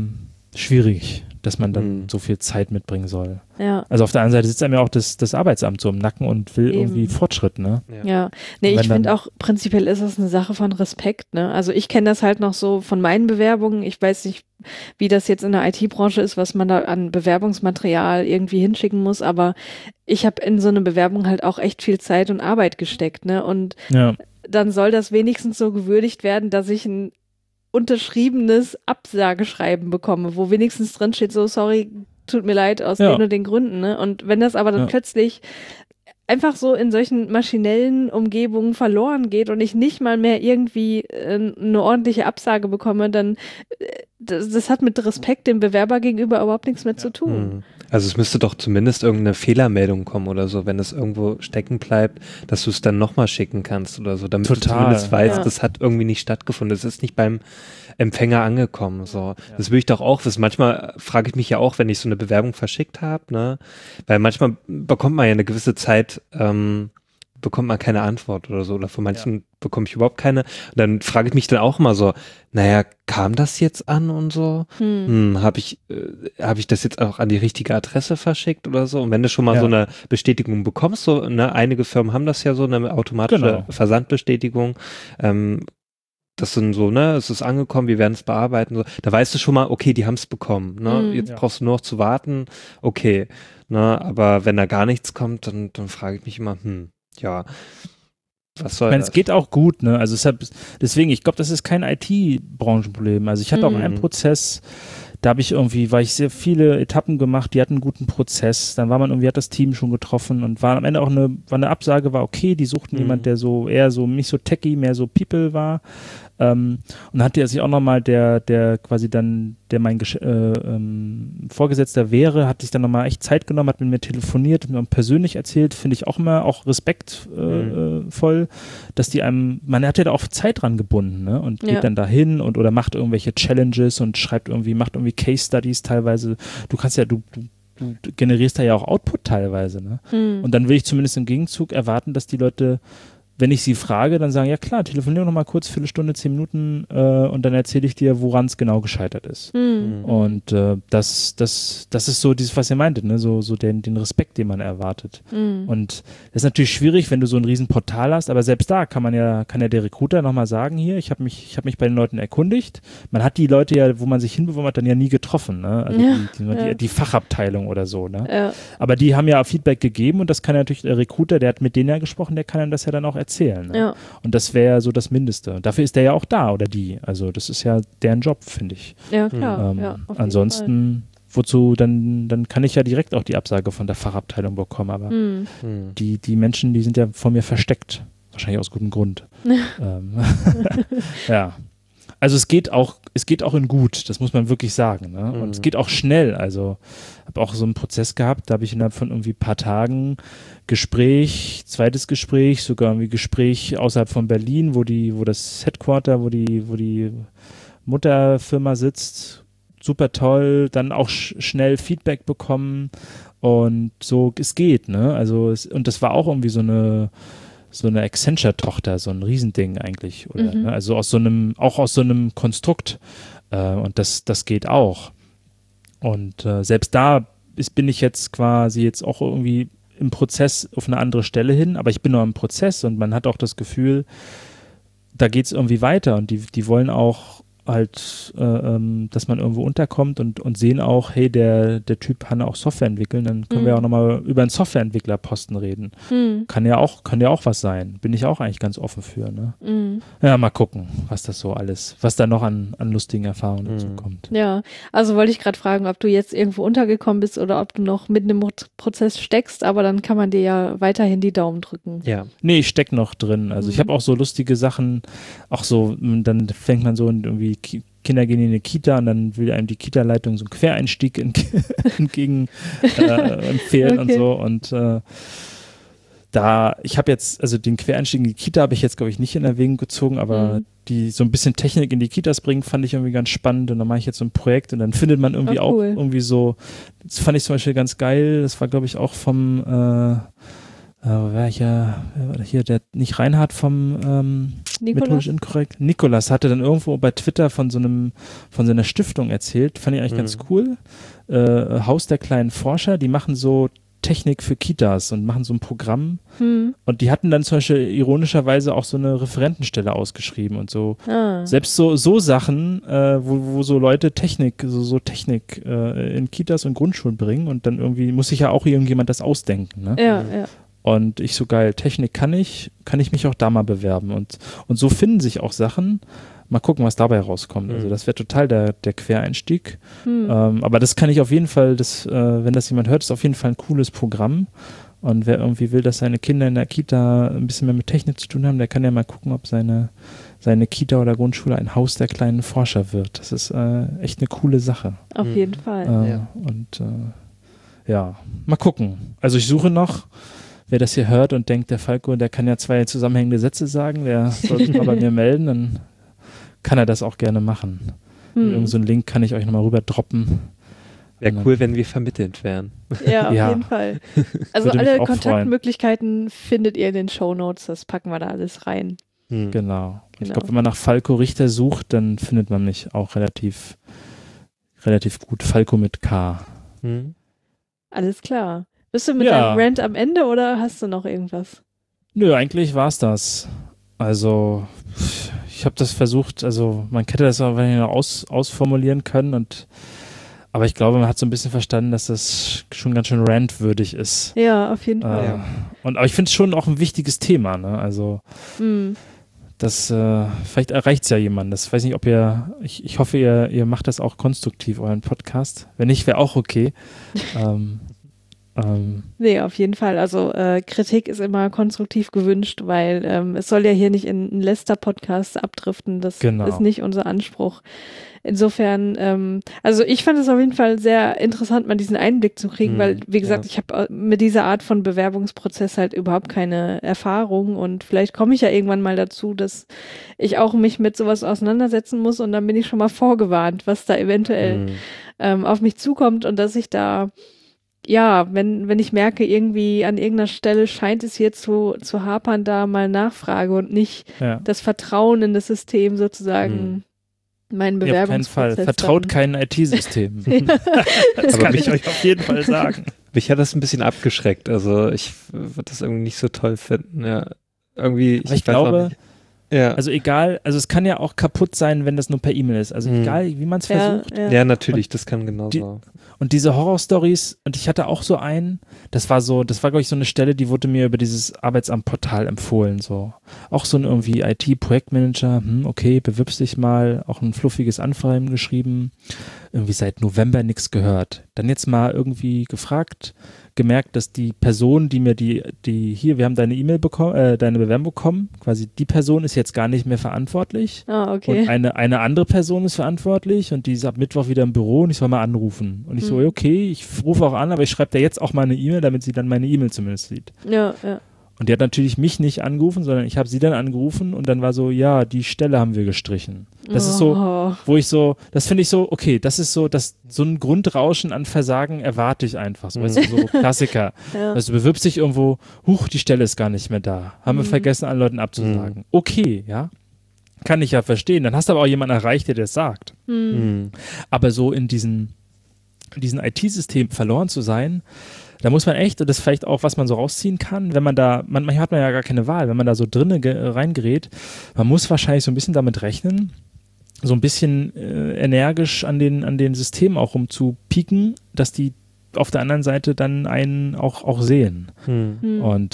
schwierig, dass man dann so viel Zeit mitbringen soll.
Ja.
Also auf der anderen Seite sitzt einem ja auch das Arbeitsamt so im Nacken und will irgendwie Fortschritt, ne?
Ja. Nee, ich finde auch, prinzipiell ist es eine Sache von Respekt, ne? Also ich kenne das halt noch so von meinen Bewerbungen. Ich weiß nicht, wie das jetzt in der IT-Branche ist, was man da an Bewerbungsmaterial irgendwie hinschicken muss, aber ich habe in so eine Bewerbung halt auch echt viel Zeit und Arbeit gesteckt, ne? Und dann soll das wenigstens so gewürdigt werden, dass ich ein unterschriebenes Absageschreiben bekomme, wo wenigstens drin steht, so sorry, tut mir leid, aus den und den Gründen, ne? Und wenn das aber dann plötzlich einfach so in solchen maschinellen Umgebungen verloren geht und ich nicht mal mehr irgendwie eine ordentliche Absage bekomme, dann das hat mit Respekt dem Bewerber gegenüber überhaupt nichts mehr zu tun.
Also es müsste doch zumindest irgendeine Fehlermeldung kommen oder so, wenn es irgendwo stecken bleibt, dass du es dann nochmal schicken kannst oder so, damit du zumindest weißt, das hat irgendwie nicht stattgefunden. Das ist nicht beim Empfänger angekommen. So. Das will ich doch auch wissen. Manchmal frage ich mich ja auch, wenn ich so eine Bewerbung verschickt habe, ne, weil manchmal bekommt man ja eine gewisse Zeit, bekommt man keine Antwort oder so, oder von manchen bekomme ich überhaupt keine. Und dann frage ich mich dann auch immer so, naja, kam das jetzt an und so? Habe ich das jetzt auch an die richtige Adresse verschickt oder so? Und wenn du schon mal so eine Bestätigung bekommst, so, ne, einige Firmen haben das ja so, eine automatische Versandbestätigung, das sind so, ne, es ist angekommen, wir werden es bearbeiten, so, da weißt du schon mal, okay, die haben es bekommen, ne, jetzt brauchst du nur noch zu warten, okay, ne, aber wenn da gar nichts kommt, dann frage ich mich immer, ja, was soll das?
Es geht auch gut, ne? Also deswegen, ich glaube, das ist kein IT-Branchenproblem. Also ich hatte auch einen Prozess, da war ich sehr viele Etappen gemacht, die hatten einen guten Prozess, dann hat das Team schon getroffen und war am Ende auch eine Absage, war okay, die suchten jemand, der so eher so nicht so techy, mehr so People war. Und dann hatte er sich auch nochmal, der quasi dann, der mein Vorgesetzter wäre, hat sich dann nochmal echt Zeit genommen, hat mit mir telefoniert und mir persönlich erzählt, finde ich auch immer auch respektvoll, dass die man hat ja da auch Zeit dran gebunden, ne? Und geht dann dahin oder macht irgendwelche Challenges und macht irgendwie Case Studies teilweise. Du kannst ja, du generierst da ja auch Output teilweise, ne? Und dann will ich zumindest im Gegenzug erwarten, dass die Leute, wenn ich sie frage, dann sagen, ja klar, telefonieren wir noch mal kurz, Viertelstunde, 10 Minuten und dann erzähle ich dir, woran es genau gescheitert ist. Und das ist so dieses, was ihr meintet, ne? So den Respekt, den man erwartet. Und das ist natürlich schwierig, wenn du so ein Riesenportal hast, aber selbst da kann ja der Recruiter noch mal sagen, hier, ich hab mich bei den Leuten erkundigt. Man hat die Leute ja, wo man sich hinbeworben hat, dann ja nie getroffen, ne? Also die Fachabteilung oder so, ne? Ja. Aber die haben ja Feedback gegeben und das kann natürlich der Recruiter, der hat mit denen ja gesprochen, der kann dann das ja dann auch erzählen. Ne? Ja. Und das wäre so das Mindeste. Und dafür ist der ja auch da oder die. Also das ist ja deren Job, finde ich.
Ja, klar.
Ansonsten, wozu, dann kann ich ja direkt auch die Absage von der Fachabteilung bekommen. Aber die Menschen, die sind ja von mir versteckt. Wahrscheinlich aus gutem Grund. Ja. Also es geht auch in gut, das muss man wirklich sagen. Ne? Und es geht auch schnell. Also habe auch so einen Prozess gehabt, da habe ich innerhalb von irgendwie ein paar Tagen Gespräch, zweites Gespräch, sogar irgendwie Gespräch außerhalb von Berlin, wo das Headquarter, wo die Mutterfirma sitzt. Super toll, dann auch schnell Feedback bekommen und so, es geht, ne? Also und das war auch irgendwie so eine Accenture-Tochter, so ein Riesending eigentlich, oder? Ne? Also aus so einem Konstrukt. Und das geht auch. Und selbst da bin ich jetzt quasi jetzt auch irgendwie im Prozess auf eine andere Stelle hin, aber ich bin noch im Prozess und man hat auch das Gefühl, da geht es irgendwie weiter und die wollen auch halt, dass man irgendwo unterkommt und sehen auch, hey, der Typ kann auch Software entwickeln, dann können wir auch nochmal über einen Softwareentwicklerposten reden. Kann ja auch was sein. Bin ich auch eigentlich ganz offen für. Ne? Ja, mal gucken, was da noch an lustigen Erfahrungen dazu kommt.
Ja, also wollte ich gerade fragen, ob du jetzt irgendwo untergekommen bist oder ob du noch mitten im Prozess steckst, aber dann kann man dir ja weiterhin die Daumen drücken.
Ja. Nee, ich stecke noch drin. Also ich habe auch so lustige Sachen, auch so, dann fängt man so irgendwie Kinder gehen in eine Kita und dann will einem die Kita-Leitung so einen Quereinstieg entgegen empfehlen und so. Und ich habe jetzt, also den Quereinstieg in die Kita habe ich jetzt, glaube ich, nicht in Erwägung gezogen, aber die so ein bisschen Technik in die Kitas bringen, fand ich irgendwie ganz spannend. Und dann mache ich jetzt so ein Projekt und dann findet man irgendwie auch irgendwie so, das fand ich zum Beispiel ganz geil. Das war, glaube ich, auch vom hier, der nicht Reinhard vom methodisch inkorrekt. Nikolas hatte dann irgendwo bei Twitter von so einer Stiftung erzählt, fand ich eigentlich ganz cool. Haus der kleinen Forscher, die machen so Technik für Kitas und machen so ein Programm. Und die hatten dann zum Beispiel ironischerweise auch so eine Referentenstelle ausgeschrieben und so. Selbst so Sachen, wo so Leute Technik in Kitas und Grundschulen bringen und dann irgendwie muss sich ja auch irgendjemand das ausdenken. Ne?
Ja.
Und ich so geil, Technik kann ich mich auch da mal bewerben. Und so finden sich auch Sachen. Mal gucken, was dabei rauskommt. Also das wäre total der Quereinstieg. Aber das kann ich auf jeden Fall, wenn das jemand hört, ist auf jeden Fall ein cooles Programm. Und wer irgendwie will, dass seine Kinder in der Kita ein bisschen mehr mit Technik zu tun haben, der kann ja mal gucken, ob seine Kita oder Grundschule ein Haus der kleinen Forscher wird. Das ist echt eine coole Sache.
Auf jeden Fall.
Und mal gucken. Also ich suche noch. Wer das hier hört und denkt, der Falco, der kann ja 2 zusammenhängende Sätze sagen, der soll sich mal bei mir melden, dann kann er das auch gerne machen. Irgend so einen Link kann ich euch nochmal rüber droppen.
Wäre cool, wenn wir vermittelt wären.
Ja, auf jeden Fall. Also alle Kontaktmöglichkeiten findet ihr in den Shownotes, das packen wir da alles rein.
Genau. Ich glaube, wenn man nach Falco Richter sucht, dann findet man mich auch relativ gut. Falco mit K.
Alles klar. Bist du mit deinem Rant am Ende oder hast du noch irgendwas?
Nö, eigentlich war's das. Also, ich habe das versucht, also man hätte das auch noch ausformulieren können, aber ich glaube, man hat so ein bisschen verstanden, dass das schon ganz schön rantwürdig ist.
Ja, auf jeden Fall.
Aber ich finde es schon auch ein wichtiges Thema, ne? Also, das, vielleicht erreicht es ja jemanden. Das weiß nicht, ob ich hoffe, ihr macht das auch konstruktiv, euren Podcast. Wenn nicht, wäre auch okay.
Nee, auf jeden Fall. Also Kritik ist immer konstruktiv gewünscht, weil es soll ja hier nicht in einen Läster-Podcast abdriften. Das ist nicht unser Anspruch. Insofern, also ich fand es auf jeden Fall sehr interessant, mal diesen Einblick zu kriegen, weil, wie gesagt, ich habe mit dieser Art von Bewerbungsprozess halt überhaupt keine Erfahrung und vielleicht komme ich ja irgendwann mal dazu, dass ich auch mich mit sowas auseinandersetzen muss und dann bin ich schon mal vorgewarnt, was da eventuell auf mich zukommt und dass ich da wenn ich merke, irgendwie an irgendeiner Stelle scheint es hier zu hapern, da mal nachfrage und nicht das Vertrauen in das System sozusagen meinen Bewerbungsprozess.
Auf keinen Fall. Vertraut keinen IT-Systemen. Das kann ich euch auf jeden Fall sagen.
Mich hat das ein bisschen abgeschreckt. Also ich würde das irgendwie nicht so toll finden. Ja, irgendwie.
Ich glaube, also egal, also es kann ja auch kaputt sein, wenn das nur per E-Mail ist. Also egal, wie man es versucht.
Ja, natürlich, das kann genauso.
Und diese Horror-Stories, und ich hatte auch so einen, das war glaube ich so eine Stelle, die wurde mir über dieses Arbeitsamtportal empfohlen, so. Auch so ein irgendwie IT-Projektmanager, okay, bewirbst dich mal, auch ein fluffiges Anschreiben geschrieben, irgendwie seit November nichts gehört. Dann jetzt mal irgendwie gemerkt, dass die Person, die mir wir haben deine E-Mail bekommen, deine Bewerbung bekommen, quasi die Person ist jetzt gar nicht mehr verantwortlich.
Okay.
Und eine andere Person ist verantwortlich und die ist ab Mittwoch wieder im Büro und ich soll mal anrufen. Und ich so, okay, ich rufe auch an, aber ich schreibe da jetzt auch mal eine E-Mail, damit sie dann meine E-Mail zumindest sieht.
Ja.
Und die hat natürlich mich nicht angerufen, sondern ich habe sie dann angerufen und dann war so, ja, die Stelle haben wir gestrichen. Das ist so, das finde ich so, okay, das ist so, so ein Grundrauschen an Versagen erwarte ich einfach. So, weißt du, so Klassiker. Also du bewirbst dich irgendwo, die Stelle ist gar nicht mehr da. Haben wir vergessen, allen Leuten abzusagen. Okay, ja. Kann ich ja verstehen. Dann hast du aber auch jemanden erreicht, der das sagt. Aber so in diesen IT-Systemen verloren zu sein, da muss man echt, und das ist vielleicht auch, was man so rausziehen kann, wenn man da, manchmal hat man ja gar keine Wahl, wenn man da so drinnen reingerät, man muss wahrscheinlich so ein bisschen damit rechnen, so ein bisschen energisch an den Systemen auch rumzupieken, dass die auf der anderen Seite dann einen auch sehen. Und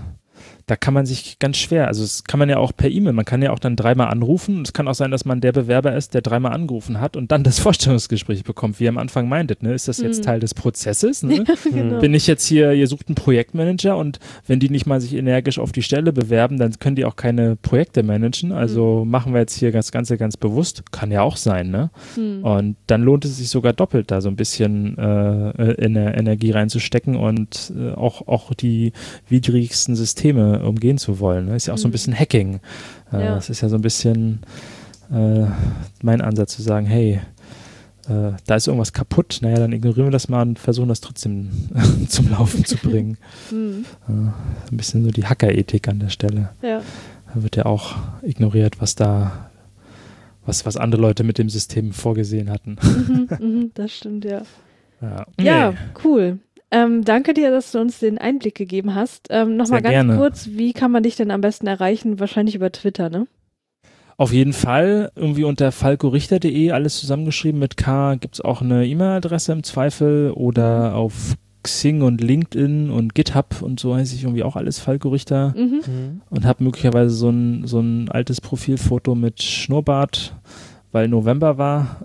da kann man sich ganz schwer, also das kann man ja auch per E-Mail, man kann ja auch dann 3-mal anrufen und es kann auch sein, dass man der Bewerber ist, der 3-mal angerufen hat und dann das Vorstellungsgespräch bekommt, wie ihr am Anfang meintet, ne? Ist das jetzt Teil des Prozesses? Ne?
Genau.
Bin ich jetzt hier, ihr sucht einen Projektmanager und wenn die nicht mal sich energisch auf die Stelle bewerben, dann können die auch keine Projekte managen, also machen wir jetzt hier das Ganze ganz bewusst, kann ja auch sein, ne? Und dann lohnt es sich sogar doppelt, da so ein bisschen Energie reinzustecken und auch die widrigsten Systeme umgehen zu wollen. Ne? Ist ja auch so ein bisschen Hacking. Das ist ja so ein bisschen mein Ansatz zu sagen, hey, da ist irgendwas kaputt, naja, dann ignorieren wir das mal und versuchen das trotzdem zum Laufen zu bringen. Ein bisschen so die Hackerethik an der Stelle.
Ja.
Da wird ja auch ignoriert, was andere Leute mit dem System vorgesehen hatten.
Das stimmt, ja.
Ja,
cool. Danke dir, dass du uns den Einblick gegeben hast. Nochmal ganz
gerne.
kurz, wie kann man dich denn am besten erreichen? Wahrscheinlich über Twitter, ne?
Auf jeden Fall, irgendwie unter falkorichter.de, alles zusammengeschrieben mit K, gibt es auch eine E-Mail-Adresse im Zweifel oder auf Xing und LinkedIn und GitHub und so heiße ich irgendwie auch alles Falco Richter und habe möglicherweise so ein altes Profilfoto mit Schnurrbart, weil November war.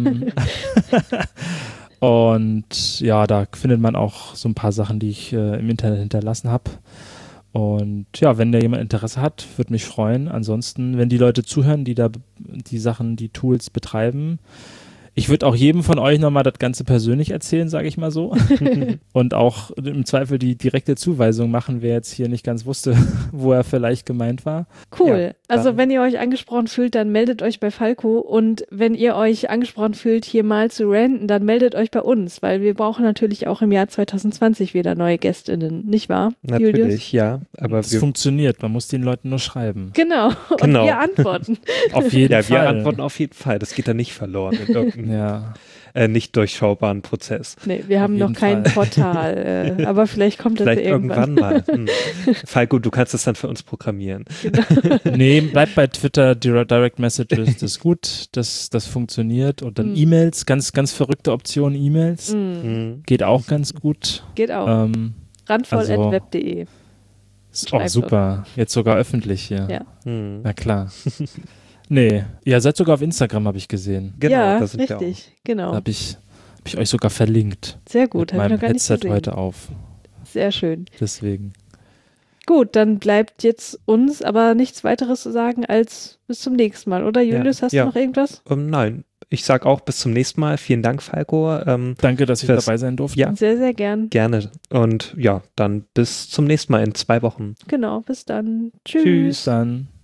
Und ja, da findet man auch so ein paar Sachen, die ich im Internet hinterlassen habe. Und ja, wenn da jemand Interesse hat, würde mich freuen. Ansonsten, wenn die Leute zuhören, die da die Sachen, die Tools betreiben, ich würde auch jedem von euch nochmal das Ganze persönlich erzählen, sage ich mal so. Und auch im Zweifel die direkte Zuweisung machen, wer jetzt hier nicht ganz wusste, wo er vielleicht gemeint war.
Cool.
Ja,
also wenn ihr euch angesprochen fühlt, dann meldet euch bei Falco. Und wenn ihr euch angesprochen fühlt, hier mal zu ranten, dann meldet euch bei uns, weil wir brauchen natürlich auch im Jahr 2020 wieder neue GästInnen, nicht wahr,
Natürlich,
Julius?
ja. Aber
es funktioniert, man muss den Leuten nur schreiben.
Genau. Und wir antworten.
Auf jeden Fall.
Ja, wir antworten auf jeden Fall. Das geht dann nicht verloren in irgendeinem nicht durchschaubaren Prozess.
Nee, wir haben noch kein Portal, aber vielleicht kommt das
vielleicht
ja irgendwann
mal. Falco, du kannst das dann für uns programmieren.
Genau.
Nee, bleibt bei Twitter, Direct Messages, das ist gut, das funktioniert. Und dann E-Mails, ganz, ganz verrückte Option, E-Mails. Geht auch ganz gut.
Geht auch. Randvoll@web.de.
Ist auch super. Jetzt sogar öffentlich hier.
Ja.
Na klar. Nee, ihr seid sogar auf Instagram, habe ich gesehen.
Genau,
ja,
da sind
richtig,
wir auch.
genau.
Da habe ich euch sogar verlinkt.
Sehr gut, habe ich noch gar nicht
Headset
gesehen.
heute auf.
Sehr schön.
Deswegen.
Gut, dann bleibt jetzt uns aber nichts weiteres zu sagen als bis zum nächsten Mal, oder Julius, hast du noch irgendwas?
Nein, ich sage auch bis zum nächsten Mal. Vielen Dank, Falco.
Danke, dass ich dabei sein durfte.
Ja,
sehr, sehr gern.
Gerne. Und ja, dann bis zum nächsten Mal in 2 Wochen.
Genau, bis dann. Tschüss.
Tschüss dann.